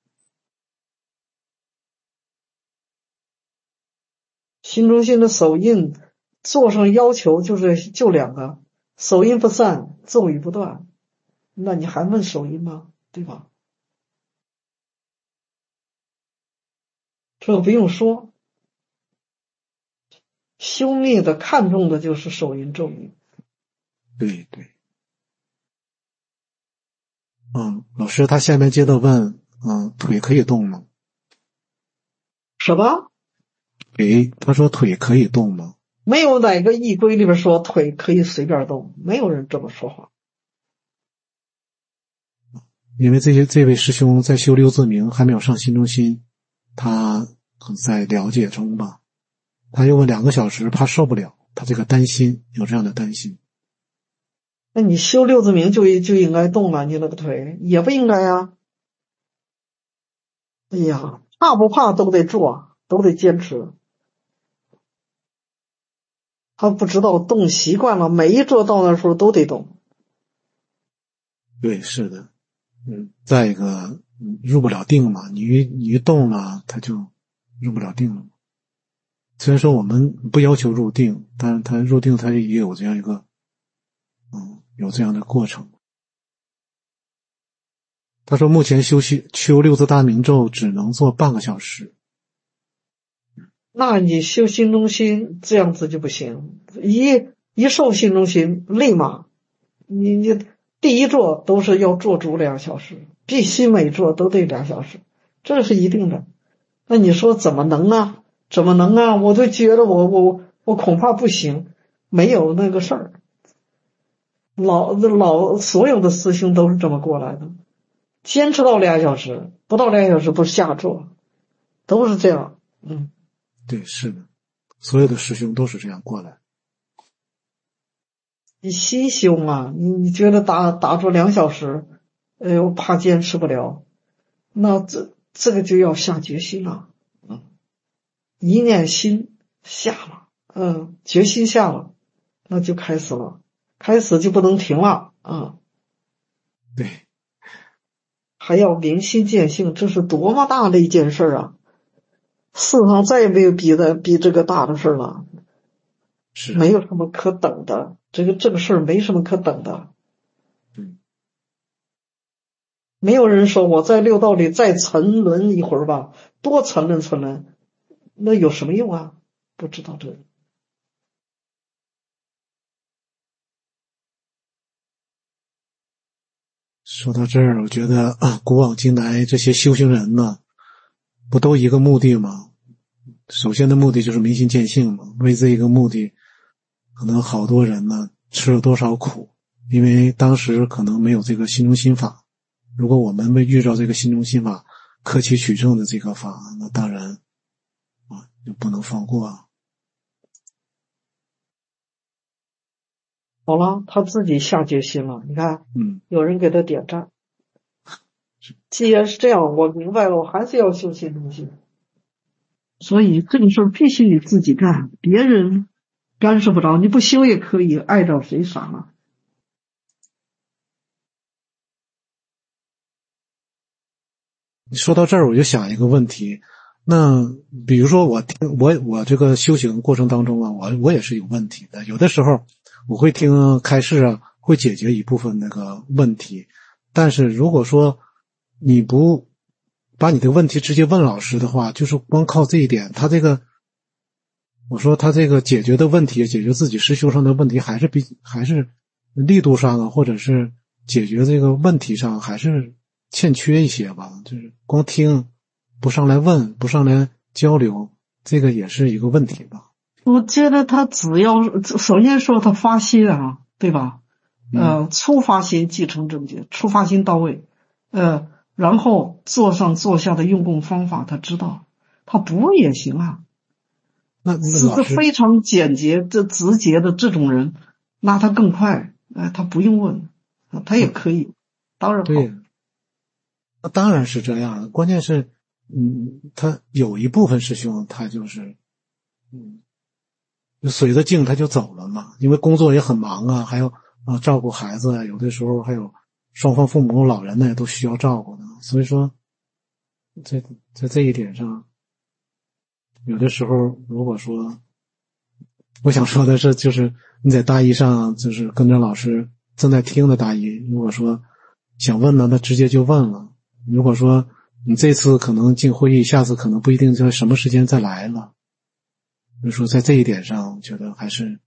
心中心的手印做上要求就2个，手印不散，咒语不断，那你还问手印吗？对吧？这个不用说，修密的看重的就是手印咒语。 对。老师他下面接着问腿可以动吗？ 什么？ 他说腿可以动吗？ 没有哪个义规里边说腿可以随便动，没有人这么说话。 因为这位师兄在修六字明还没有上心中心，他在了解中吧，他用了2个小时，怕受不了，他这个担心，有这样的担心。 那你修六字明就应该动了，你那个腿也不应该啊。哎呀，怕不怕都得做，都得坚持。他不知道动习惯了，每一做到那时候都得动。 对，是的。再一个入不了定嘛，你一动了他就入不了定了。虽然说我们不要求入定，但是他入定他也有这样一个有这样的过程。他说目前修六字大明咒只能做半个小时。 那你修心中心这样子就不行，一受心中心立马你第一做都是要做足2小时，必须每做都得2小时，这是一定的。那你说怎么能啊？怎么能啊？我就觉得我恐怕不行，没有那个事儿。所有的师兄都是这么过来的，坚持到2小时，不到2小时不下座，都是这样。 对，是的，所有的师兄都是这样过来。 你心修嘛，你觉得打坐2小时，我怕坚持不了，那这个就要下决心了。一念心下了，决心下了，那就开始了，开始就不能停了啊。 对， 还要明心见性，这是多么大的一件事啊！世上再也没有比这个大的事了， 是没有什么可等的，这个事儿没什么可等的。没有人说我在六道里再沉沦一会儿吧，多沉沦，那有什么用啊？不知道这个。 说到这儿，我觉得古往今来这些修行人呢，不都一个目的吗？首先的目的就是明心见性嘛。为这一个目的，可能好多人呢吃了多少苦，因为当时可能没有这个心中心法。如果我们遇到这个心中心法，克期取证的这个法，那当然就不能放过啊。 好了，他自己下决心了，你看，有人给他点赞。既然是这样，我明白了，我还是要修心中心。所以这个事儿必须你自己干，别人干涉不着，你不修也可以，碍着谁啥了。 说到这儿，我就想一个问题，那比如说我这个修行过程当中啊，我也是有问题的，有的时候我会听开示啊，会解决一部分那个问题，但是如果说你不把你的问题直接问老师的话，就是光靠这一点，我说他这个解决的问题，解决自己实修上的问题，还是力度上啊，或者是解决这个问题上还是欠缺一些吧，就是光听不上来问，不上来交流，这个也是一个问题吧。 我觉得他只要首先说他发心啊，对吧？初发心即成正觉，初发心到位，然后做上做下的用功方法他知道，他不问也行啊。 那是非常简洁这直接的这种人，那他更快，他不用问，他也可以，当然好。 对，那当然是这样的，关键是他有一部分师兄他就是就随着境他就走了嘛，因为工作也很忙啊，还有照顾孩子啊，有的时候还有双方父母老人呢都需要照顾的，所以说在这一点上，有的时候如果说我想说的是，就是你在大一上就是跟着老师正在听的大一，如果说想问呢，那直接就问了，如果说你这次可能进会议，下次可能不一定在什么时间再来了，就是说在这一点上我觉得还是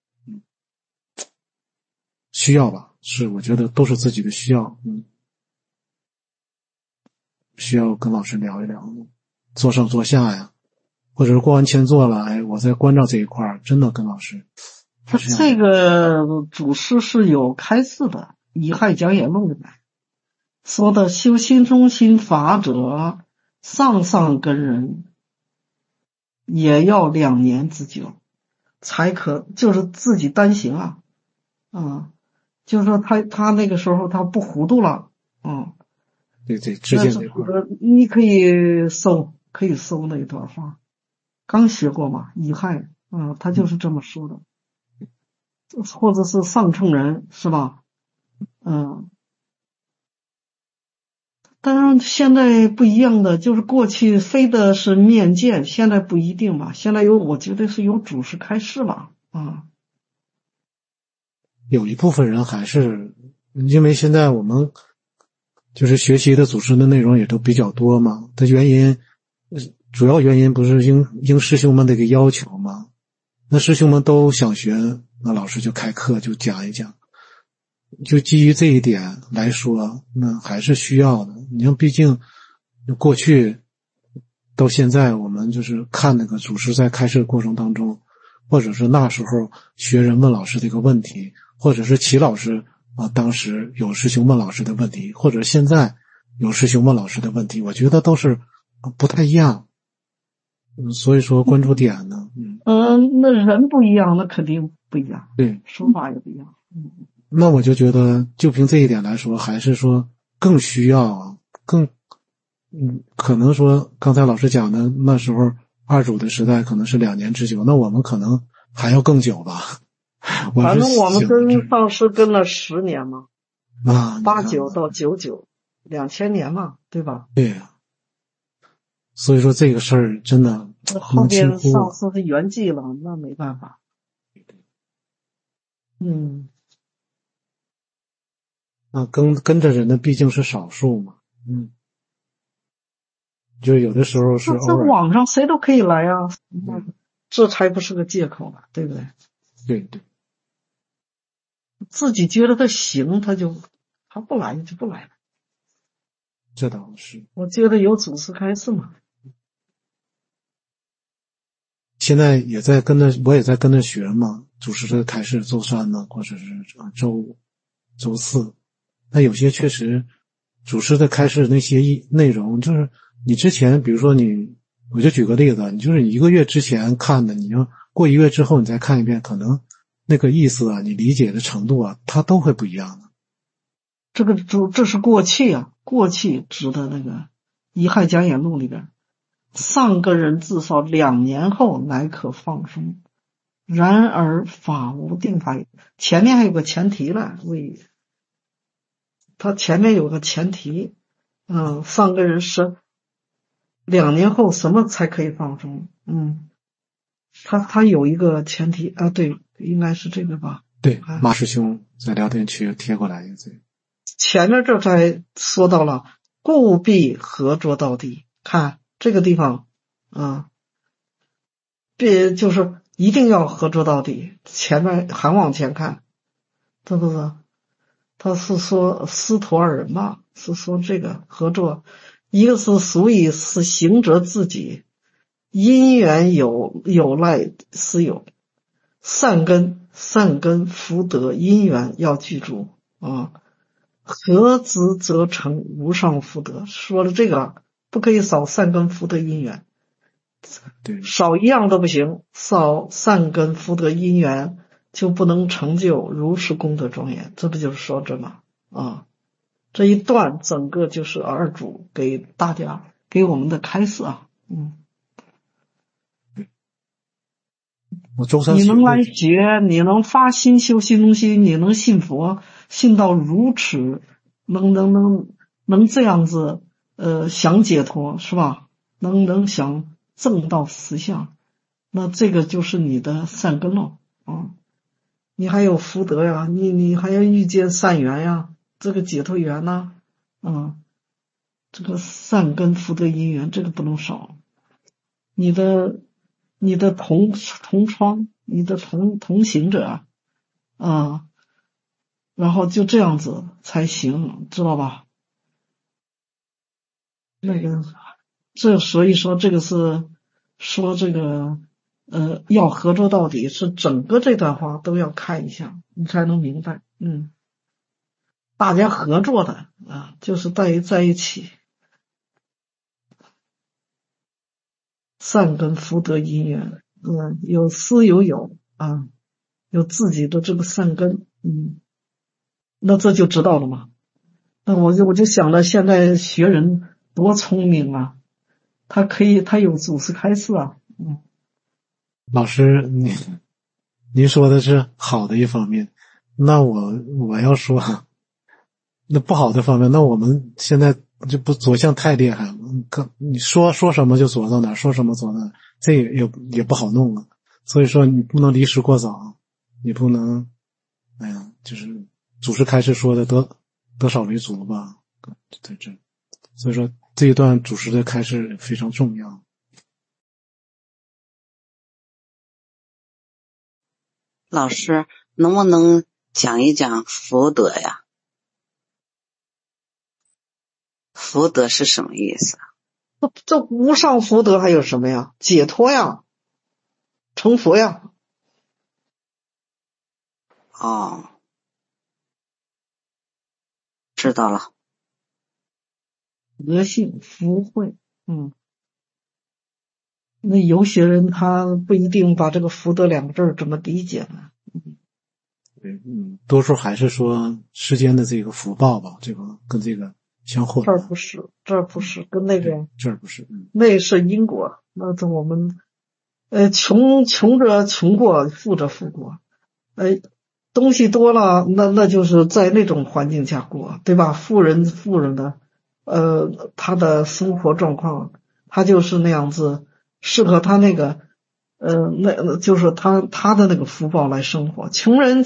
需要吧，是我觉得都是自己的需要，需要跟老师聊一聊，做上做下呀，或者是过完前做了，我在关照这一块真的跟老师。 他这个祖师是有开示的，《乙亥讲演录》里面， 说的修心中心法者，上上根人，也要2年之久，才可，就是自己单行啊，就是说他那个时候他不糊涂了， 对，知见这块， 你可以搜那一段话，刚学过嘛，乙亥，他就是这么说的，或者是上乘人是吧？但是现在不一样的，就是过去非的是面见，现在不一定吧？现在我觉得是有主持开示吧， 有一部分人还是因为现在我们就是学习的祖师的内容也都比较多嘛，的原因主要原因不是应师兄们的一个要求吗？那师兄们都想学，那老师就开课就讲一讲，就基于这一点来说，那还是需要的。你看毕竟过去到现在我们就是看那个祖师在开示的过程当中，或者是那时候学人问老师的一个问题，或者是齐老师当时有师兄问老师的问题，或者现在有师兄问老师的问题，我觉得都是不太一样。所以说关注点呢， 那人不一样，那肯定不一样， 对， 说法也不一样， 那我就觉得就凭这一点来说，还是说更需要可能说刚才老师讲的那时候二主的时代可能是2年之久，那我们可能还要更久吧。 反正我们跟上师跟了10年嘛，89到99，2000年嘛，对吧？ 对呀。所以说这个事儿真的后边上师是圆寂了，那没办法。 跟着人的毕竟是少数嘛，就有的时候是在网上谁都可以来啊，这才不是个借口了，对不对？ 对， 自己觉得他行，他不来就不来了。 这倒是， 我觉得有祖师开示嘛。 现在我也在跟着学嘛，祖师的开示周3呢，或者是周5、周4。那有些确实祖师的开示那些内容，就是你之前比如说我就举个例子，你就是1个月之前看的，你要过1个月之后你再看一遍，可能那个意思你理解的程度它都会不一样的。 这是过去过去指的那个《遗害讲演录》里边，上个人至少2年后乃可放松，然而法无定法也。前面还有个前提了，他前面有个前提，上个人是2年后什么才可以放松？他有一个前提对，应该是这个吧？ 对，马师兄在聊天区贴过来一个这个。 前面这才说到了，故必合着到底。看这个地方，就是一定要合着到底。前面还往前看，对不对？他是说师徒2人吧，是说这个合作，一个是属于是行者自己，因缘有赖师友，善根福德因缘要记住合之则成无上福德。说了这个不可以少善根福德因缘， 对， 少一样都不行，少善根福德因缘就不能成就如是功德庄严。这不就是说这吗？这一段整个就是二主给大家给我们的开示我周3 你能来学，你能发心修心中心，你能信佛信到如此，能这样子想解脱是吧？能想证到实相，那这个就是你的善根了你还有福德呀，你还要遇见善缘呀，这个解脱缘呐这个善根福德因缘，这个不能少。你的同窗，你的同行者然后就这样子才行，知道吧？那个所以说这个是说这个要合作到底，是整个这段话都要看一下，你才能明白。 大家合作的啊，就是在一起，善根福德因缘，有私有友啊，有自己的这个善根，那这就知道了嘛。那我就想了，现在学人多聪明啊，他有祖师开示啊。 老师，您说的是好的一方面，那我要说那不好的方面，那我们现在就不着相太厉害了，你说什么就着到哪儿，说什么着到哪儿，这也不好弄啊。所以说你不能离时过早，你不能就是祖师开示说的得少为足吧，在这，所以说这一段祖师的开示非常重要。 老师能不能讲一讲福德呀？福德是什么意思？ 这无上福德还有什么呀？解脱呀，成佛呀。 哦，知道了。 德性福慧，那有些人他不一定把这个福德两个字这么理解呢。 对，多数还是说世间的这个福报吧，这个跟这个相混。 这儿不是，跟那个这儿不是， 那是因果。那这我们穷者穷过，富者富过。东西多了，那就是在那种环境下过，对吧？富人的他的生活状况，他就是那样子，适合他那个那就是他的那个福报来生活。穷人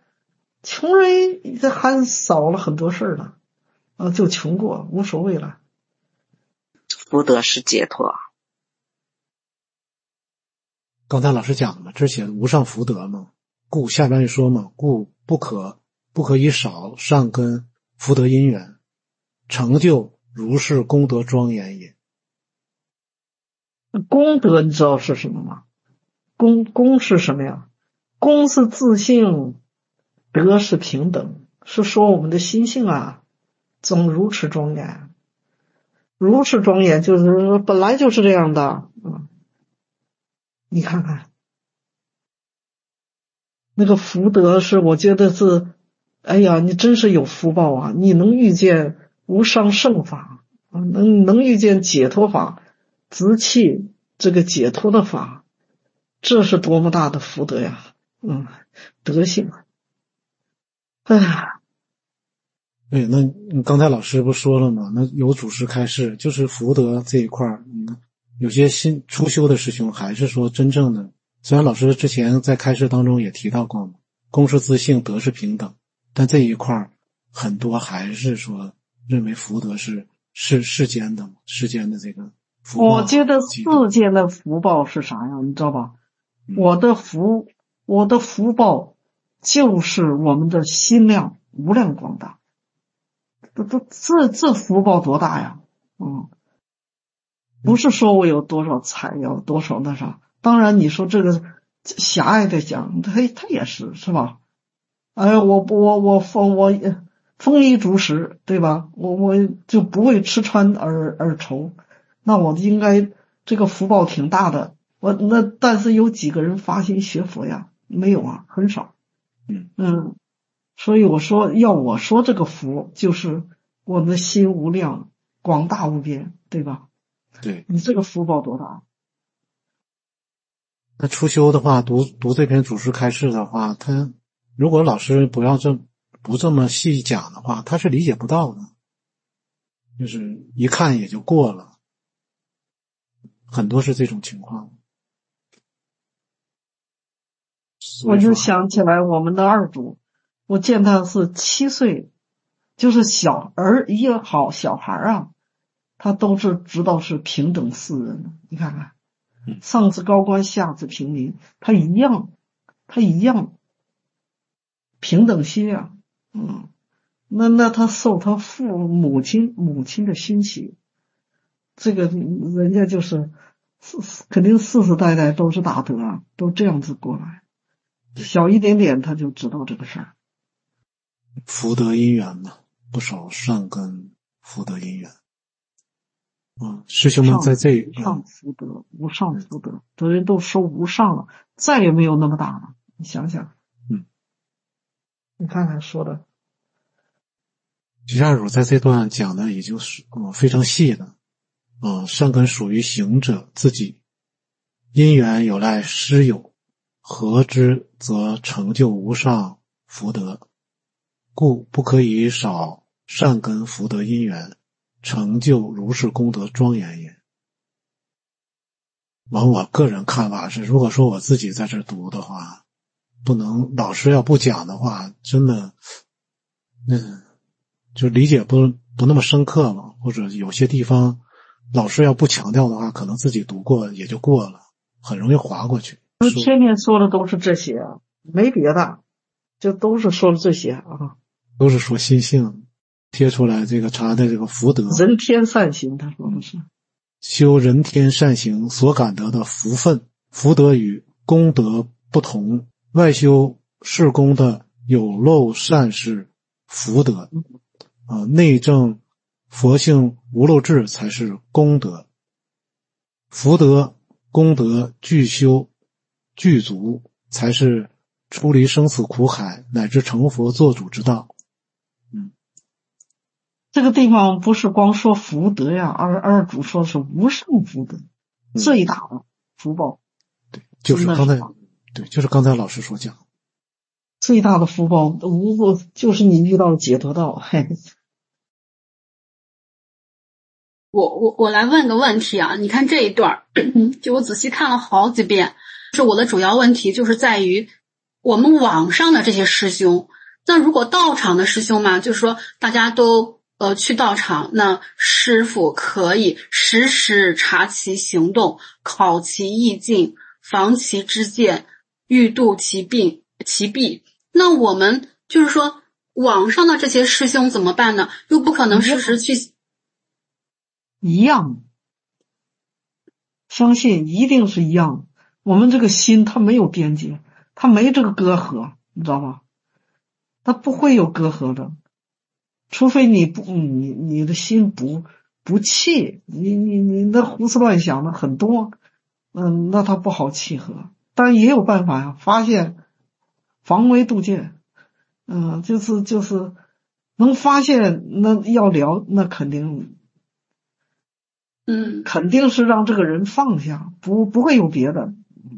还少了很多事儿呢，就穷过无所谓了。 福德是解脱。 刚才老师讲了，这写无上福德嘛，故下边一说嘛，故不可以少善根福德因缘，成就如是功德庄严也。 功德你知道是什么吗？功是什么呀？功是自性，德是平等，是说我们的心性啊，总如此庄严。如此庄严就是说本来就是这样的。你看看那个福德是，我觉得是，哎呀，你真是有福报啊！你能遇见无上圣法，能遇见解脱法，直气这个解脱的法，这是多么大的福德呀！德性。哎呀， 对，那你刚才老师不说了吗？那有祖师开示，就是福德这一块有些新初修的师兄还是说真正的，虽然老师之前在开示当中也提到过嘛，功是自性，德是平等，但这一块很多还是说认为福德是世间的这个福报。 我觉得世间的福报是啥呀？你知道吧？我的福报就是我们的心量无量广大。这福报多大呀？不是说我有多少财，有多少那啥。当然你说这个狭隘的讲，他也是吧？我丰衣足食，对吧？我就不为吃穿而愁，那我应该这个福报挺大的。但是有几个人发心学佛呀？没有啊，很少。所以我说这个福就是我们的心无量，广大无边，对吧？ 对， 你这个福报多大？ 那初修的话，读这篇祖师开示的话，他如果老师不这么细讲的话，他是理解不到的，就是一看也就过了，很多是这种情况。 我就想起来我们的二祖，我见他是7岁，就是小儿也好，小孩啊，他都是知道是平等世人的。你看看，上至高官，下至平民，他一样平等心啊。那他受他母亲的欣喜，这个人家就是肯定世世代代都是大德啊，都这样子过来。小一点点他就知道这个事儿。 福德因缘呢，不少善根福德因缘。师兄们在这无上福德，无上福德，这人都说无上了，再也没有那么大了。你想想，你看看说的。 徐家主在这段讲的也就是非常细的，善根属于行者自己，因缘有赖师友，合之则成就无上福德，故不可以少善根福德因缘，成就如是功德庄严也。我个人看法是，如果说我自己在这读的话，不能老师要不讲的话，真的就理解不那么深刻了，或者有些地方老师要不强调的话，可能自己读过也就过了，很容易划过去。 天天说的都是这些，没别的，就都是说的这些啊， 都是说心性贴出来这个查的这个福德， 人天善行，他说的是修人天善行所感得的福分，福德与功德不同，外修事功的有漏善事福德，内证佛性无漏智才是功德。福德功德具修具足，才是出离生死苦海乃至成佛做主之道。 这个地方不是光说福德呀，二主说的是无上福德，最大的福报。 对，就是刚才老师所讲， 最大的福报无不就是你遇到了解脱道。 我来问个问题啊，你看这一段就我仔细看了好几遍，是我的主要问题就是在于我们网上的这些师兄，那如果道场的师兄嘛，就是说大家都去道场，那师父可以时时察其行动，考其意境，防其知见，欲度其弊。那我们就是说网上的这些师兄怎么办呢？又不可能时时去一样，相信一定是一样。我们这个心它没有边界，它没这个隔阂，你知道吗？它不会有隔阂的，除非你的心不契，你那胡思乱想的很多，那它不好契合。但也有办法呀，发现防微杜渐，就是能发现，那要聊，那肯定是让这个人放下，不会有别的。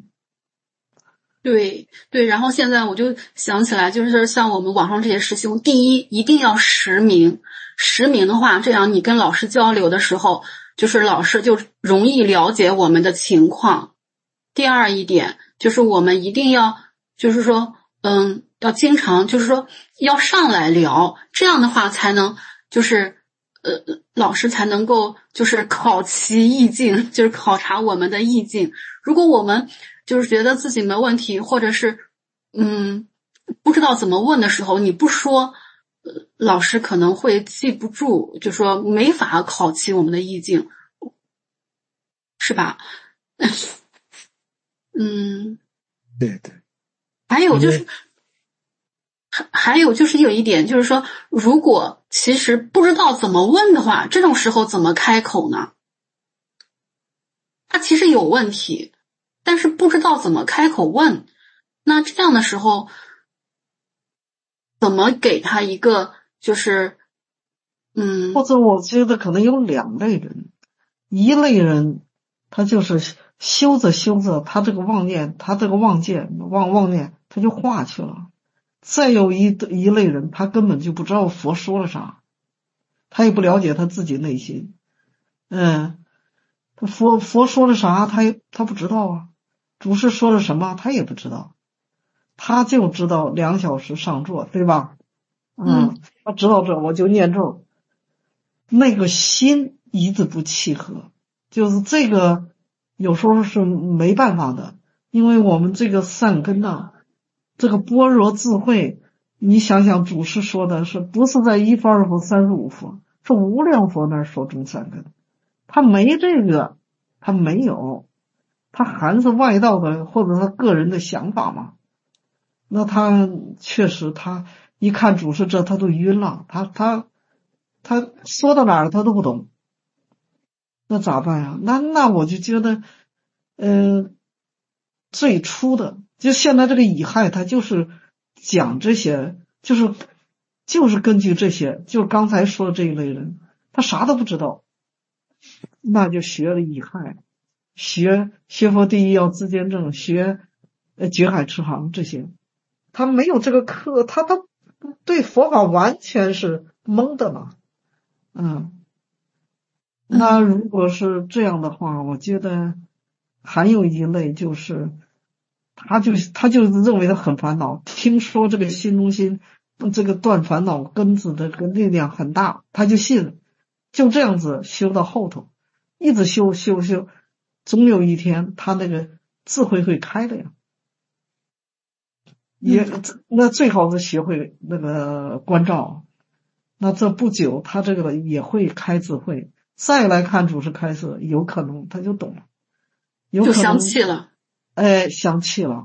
对，然后现在我就想起来，就是像我们网上这些师兄，第一一定要实名的话，这样你跟老师交流的时候，就是老师就容易了解我们的情况。第二一点就是我们一定要就是说要经常就是说要上来聊，这样的话才能就是老师才能够就是考其意境，就是考察我们的意境。如果我们就是觉得自己没问题，或者是不知道怎么问的时候，你不说，老师可能会记不住，就说没法考其我们的意境，是吧？ 对。 还有就是有一点就是说，如果其实不知道怎么问的话，这种时候怎么开口呢？他其实有问题，但是不知道怎么开口问，那这样的时候怎么给他一个就是或者我觉得可能有两类人，一类人他就是修着他这个妄念他就化去了。再有一类人，他根本就不知道佛说了啥，他也不了解他自己内心。佛说了啥他不知道啊，祖师说了什么他也不知道，他就知道2小时上座，对吧？他知道这我就念咒，那个心一直不契合，就是这个有时候是没办法的，因为我们这个善根啊，这个般若智慧，你想想祖师说的是不是在一佛二佛三十五佛，是无量佛那儿说中善根，他没这个，他没有，他还是外道的或者他个人的想法嘛。那他确实他一看主事者他都晕了，他说到哪儿他都不懂，那咋办呀？那我就觉得，最初的就现在这个乙亥，他就是讲这些，就是根据这些，就是刚才说的这一类人，他啥都不知道，那就学了乙亥，学佛第一要自见证，学觉海持行这些，他没有这个课，他对佛法完全是懵的嘛。那如果是这样的话，我觉得还有一类就是他就认为他很烦恼，听说这个心中心这个断烦恼根子的这个力量很大，他就信了，就这样子修到后头，一直修，总有一天他那个智慧会开的呀。那最好是学会那个关照，那这不久他这个也会开智慧，再来看主持开示，有可能他就懂了，有可能就相气了。 相气了。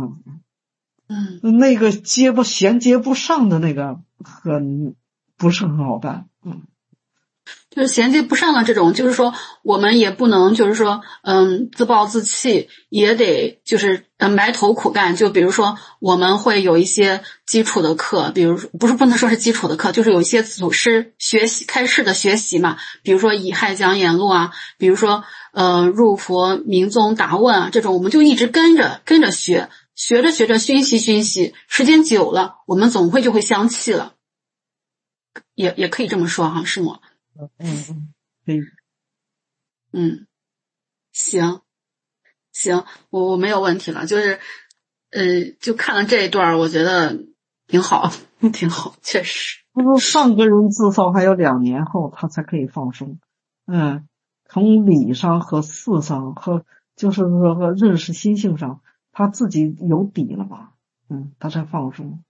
那个衔接不上的那个不是很好办。 就是衔接不上的这种，就是说我们也不能就是说自暴自弃，也得就是埋头苦干。就比如说我们会有一些基础的课，比如不能说是基础的课，就是有一些祖师学习开示的学习嘛，比如说乙亥讲演录啊，比如说入佛明宗答问啊，这种我们就一直跟着学，学着熏习，时间久了我们总会就会相气了，也可以这么说哈，是吗？ 可以。 行，我没有问题了，就是就看了这一段，我觉得挺好，确实。 上个人自烧还有2年后他才可以放松。从理上和事上和就是说和认识心性上，他自己有底了嘛，他才放松。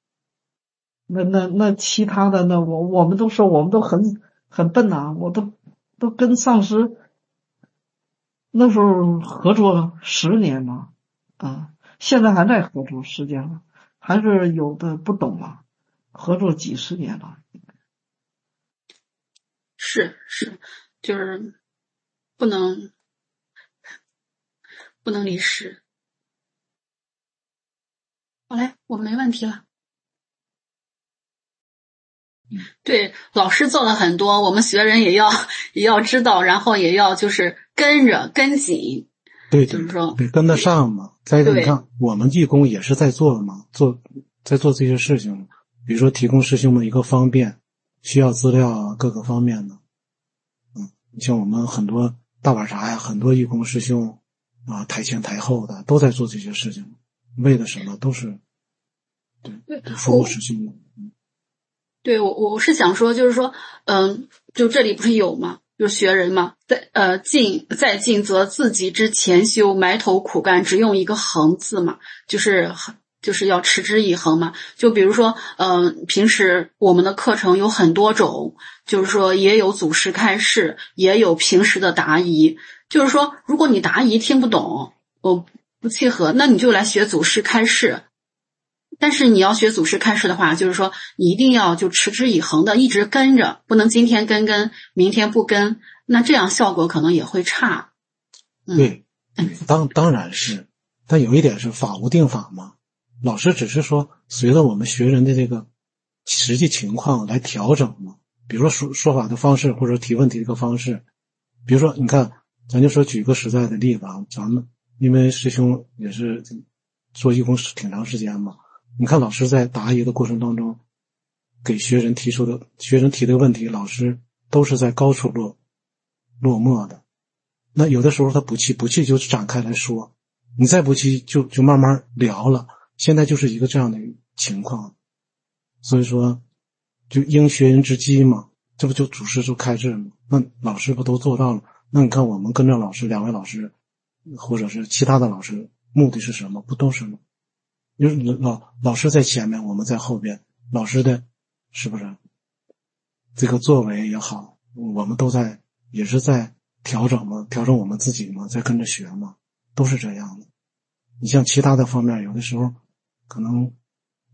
那其他的呢？我们都说我们都很笨呐，我都跟上师那时候合作了10年嘛，现在还在合作时间了，还是有的不懂了，合作几十年了。 是，就是不能离世。好嘞，我没问题了。对，老师做了很多，我们学人也要知道，然后也要就是跟紧。 对， 就是说得跟得上嘛。再一个，你看我们义工也是在做嘛，在做这些事情，比如说提供师兄们一个方便，需要资料啊，各个方面的。你像我们很多大碗茶呀，很多义工师兄啊，台前台后的都在做这些事情，为的什么？都是对服务师兄们。 对，我是想说，就是说，就这里不是有吗？就是学人嘛，再进则自己之前修，埋头苦干，只用一个恒字嘛，就是要持之以恒嘛。就比如说，平时我们的课程有很多种，就是说也有祖师开示，也有平时的答疑。就是说，如果你答疑听不懂，不契合，那你就来学祖师开示。但是你要学祖师开示的话，就是说你一定要就持之以恒的一直跟着，不能今天跟，明天不跟，那这样效果可能也会差。 对，当然是，但有一点是法无定法嘛，老师只是说随着我们学人的这个实际情况来调整嘛。比如说说法的方式，或者提问题的一个方式。比如说你看，咱就说举个实在的例子啊，咱们因为师兄也是做义工挺长时间嘛。你看老师在答疑的过程当中，给学人提的问题，老师都是在高处落墨的。那有的时候他不气就展开来说，你再不气就慢慢聊了。现在就是一个这样的情况，所以说就应学人之机嘛，这不就祖师就开智嘛？那老师不都做到了？那你看我们跟着老师，2位老师或者是其他的老师，目的是什么？不都是吗？就是老师在前面，我们在后边，老师的是不是这个作为也好，我们都也是在调整嘛，调整我们自己嘛，在跟着学嘛，都是这样的。你像其他的方面，有的时候可能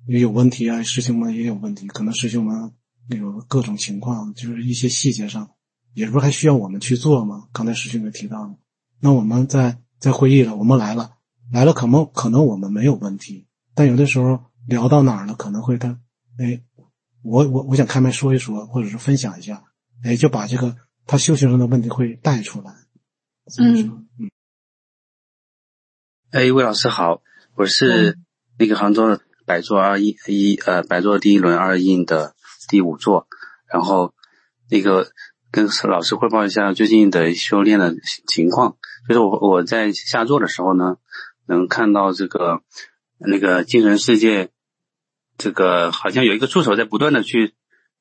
也有问题啊，师兄们也有问题，可能师兄们有各种情况，就是一些细节上，也不是还需要我们去做吗？刚才师兄也提到了，那我们在会议了，我们来了，可能我们没有问题，但有的时候聊到哪儿了，可能会我想开麦说一说，或者是分享一下，就把这个他修行上的问题会带出来。 魏老师好，我是那个杭州的百座第一轮2印的第5座，然后那个跟老师汇报一下最近的修炼的情况。就是我在下座的时候呢，能看到这个那个精神世界，这个好像有一个助手在不断的去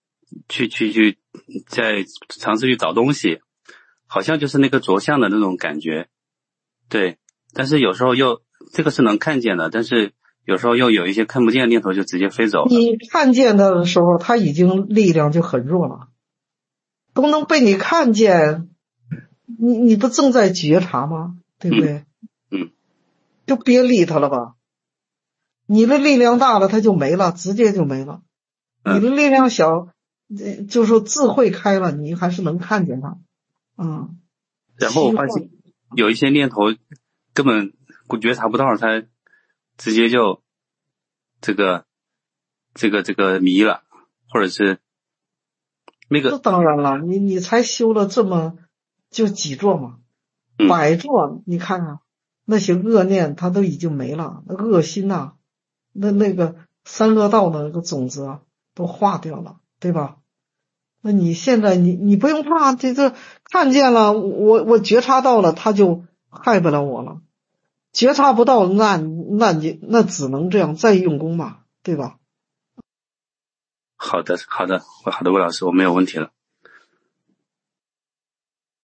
在尝试去找东西，好像就是那个着相的那种感觉。对，但是有时候又这个是能看见的，但是有时候又有一些看不见的念头就直接飞走了。 你看见的时候他已经力量就很弱了，都能被你看见，你不正在觉察吗？对不对？就别理他了吧。你的力量大了他就没了，直接就没了。你的力量小，就说智慧开了，你还是能看见他。 然后我发现有一些念头根本觉察不到，他直接就这个迷了，或者是那个。 这当然了，你才修了这么就几座嘛，100座，你看看那些恶念它都已经没了，那恶心呐，那个三恶道的那个种子都化掉了，对吧？那你现在你不用怕，这看见了，我觉察到了，他就害不了我了。觉察不到，那只能这样再用功嘛，对吧？ 好的，魏老师，我没有问题了。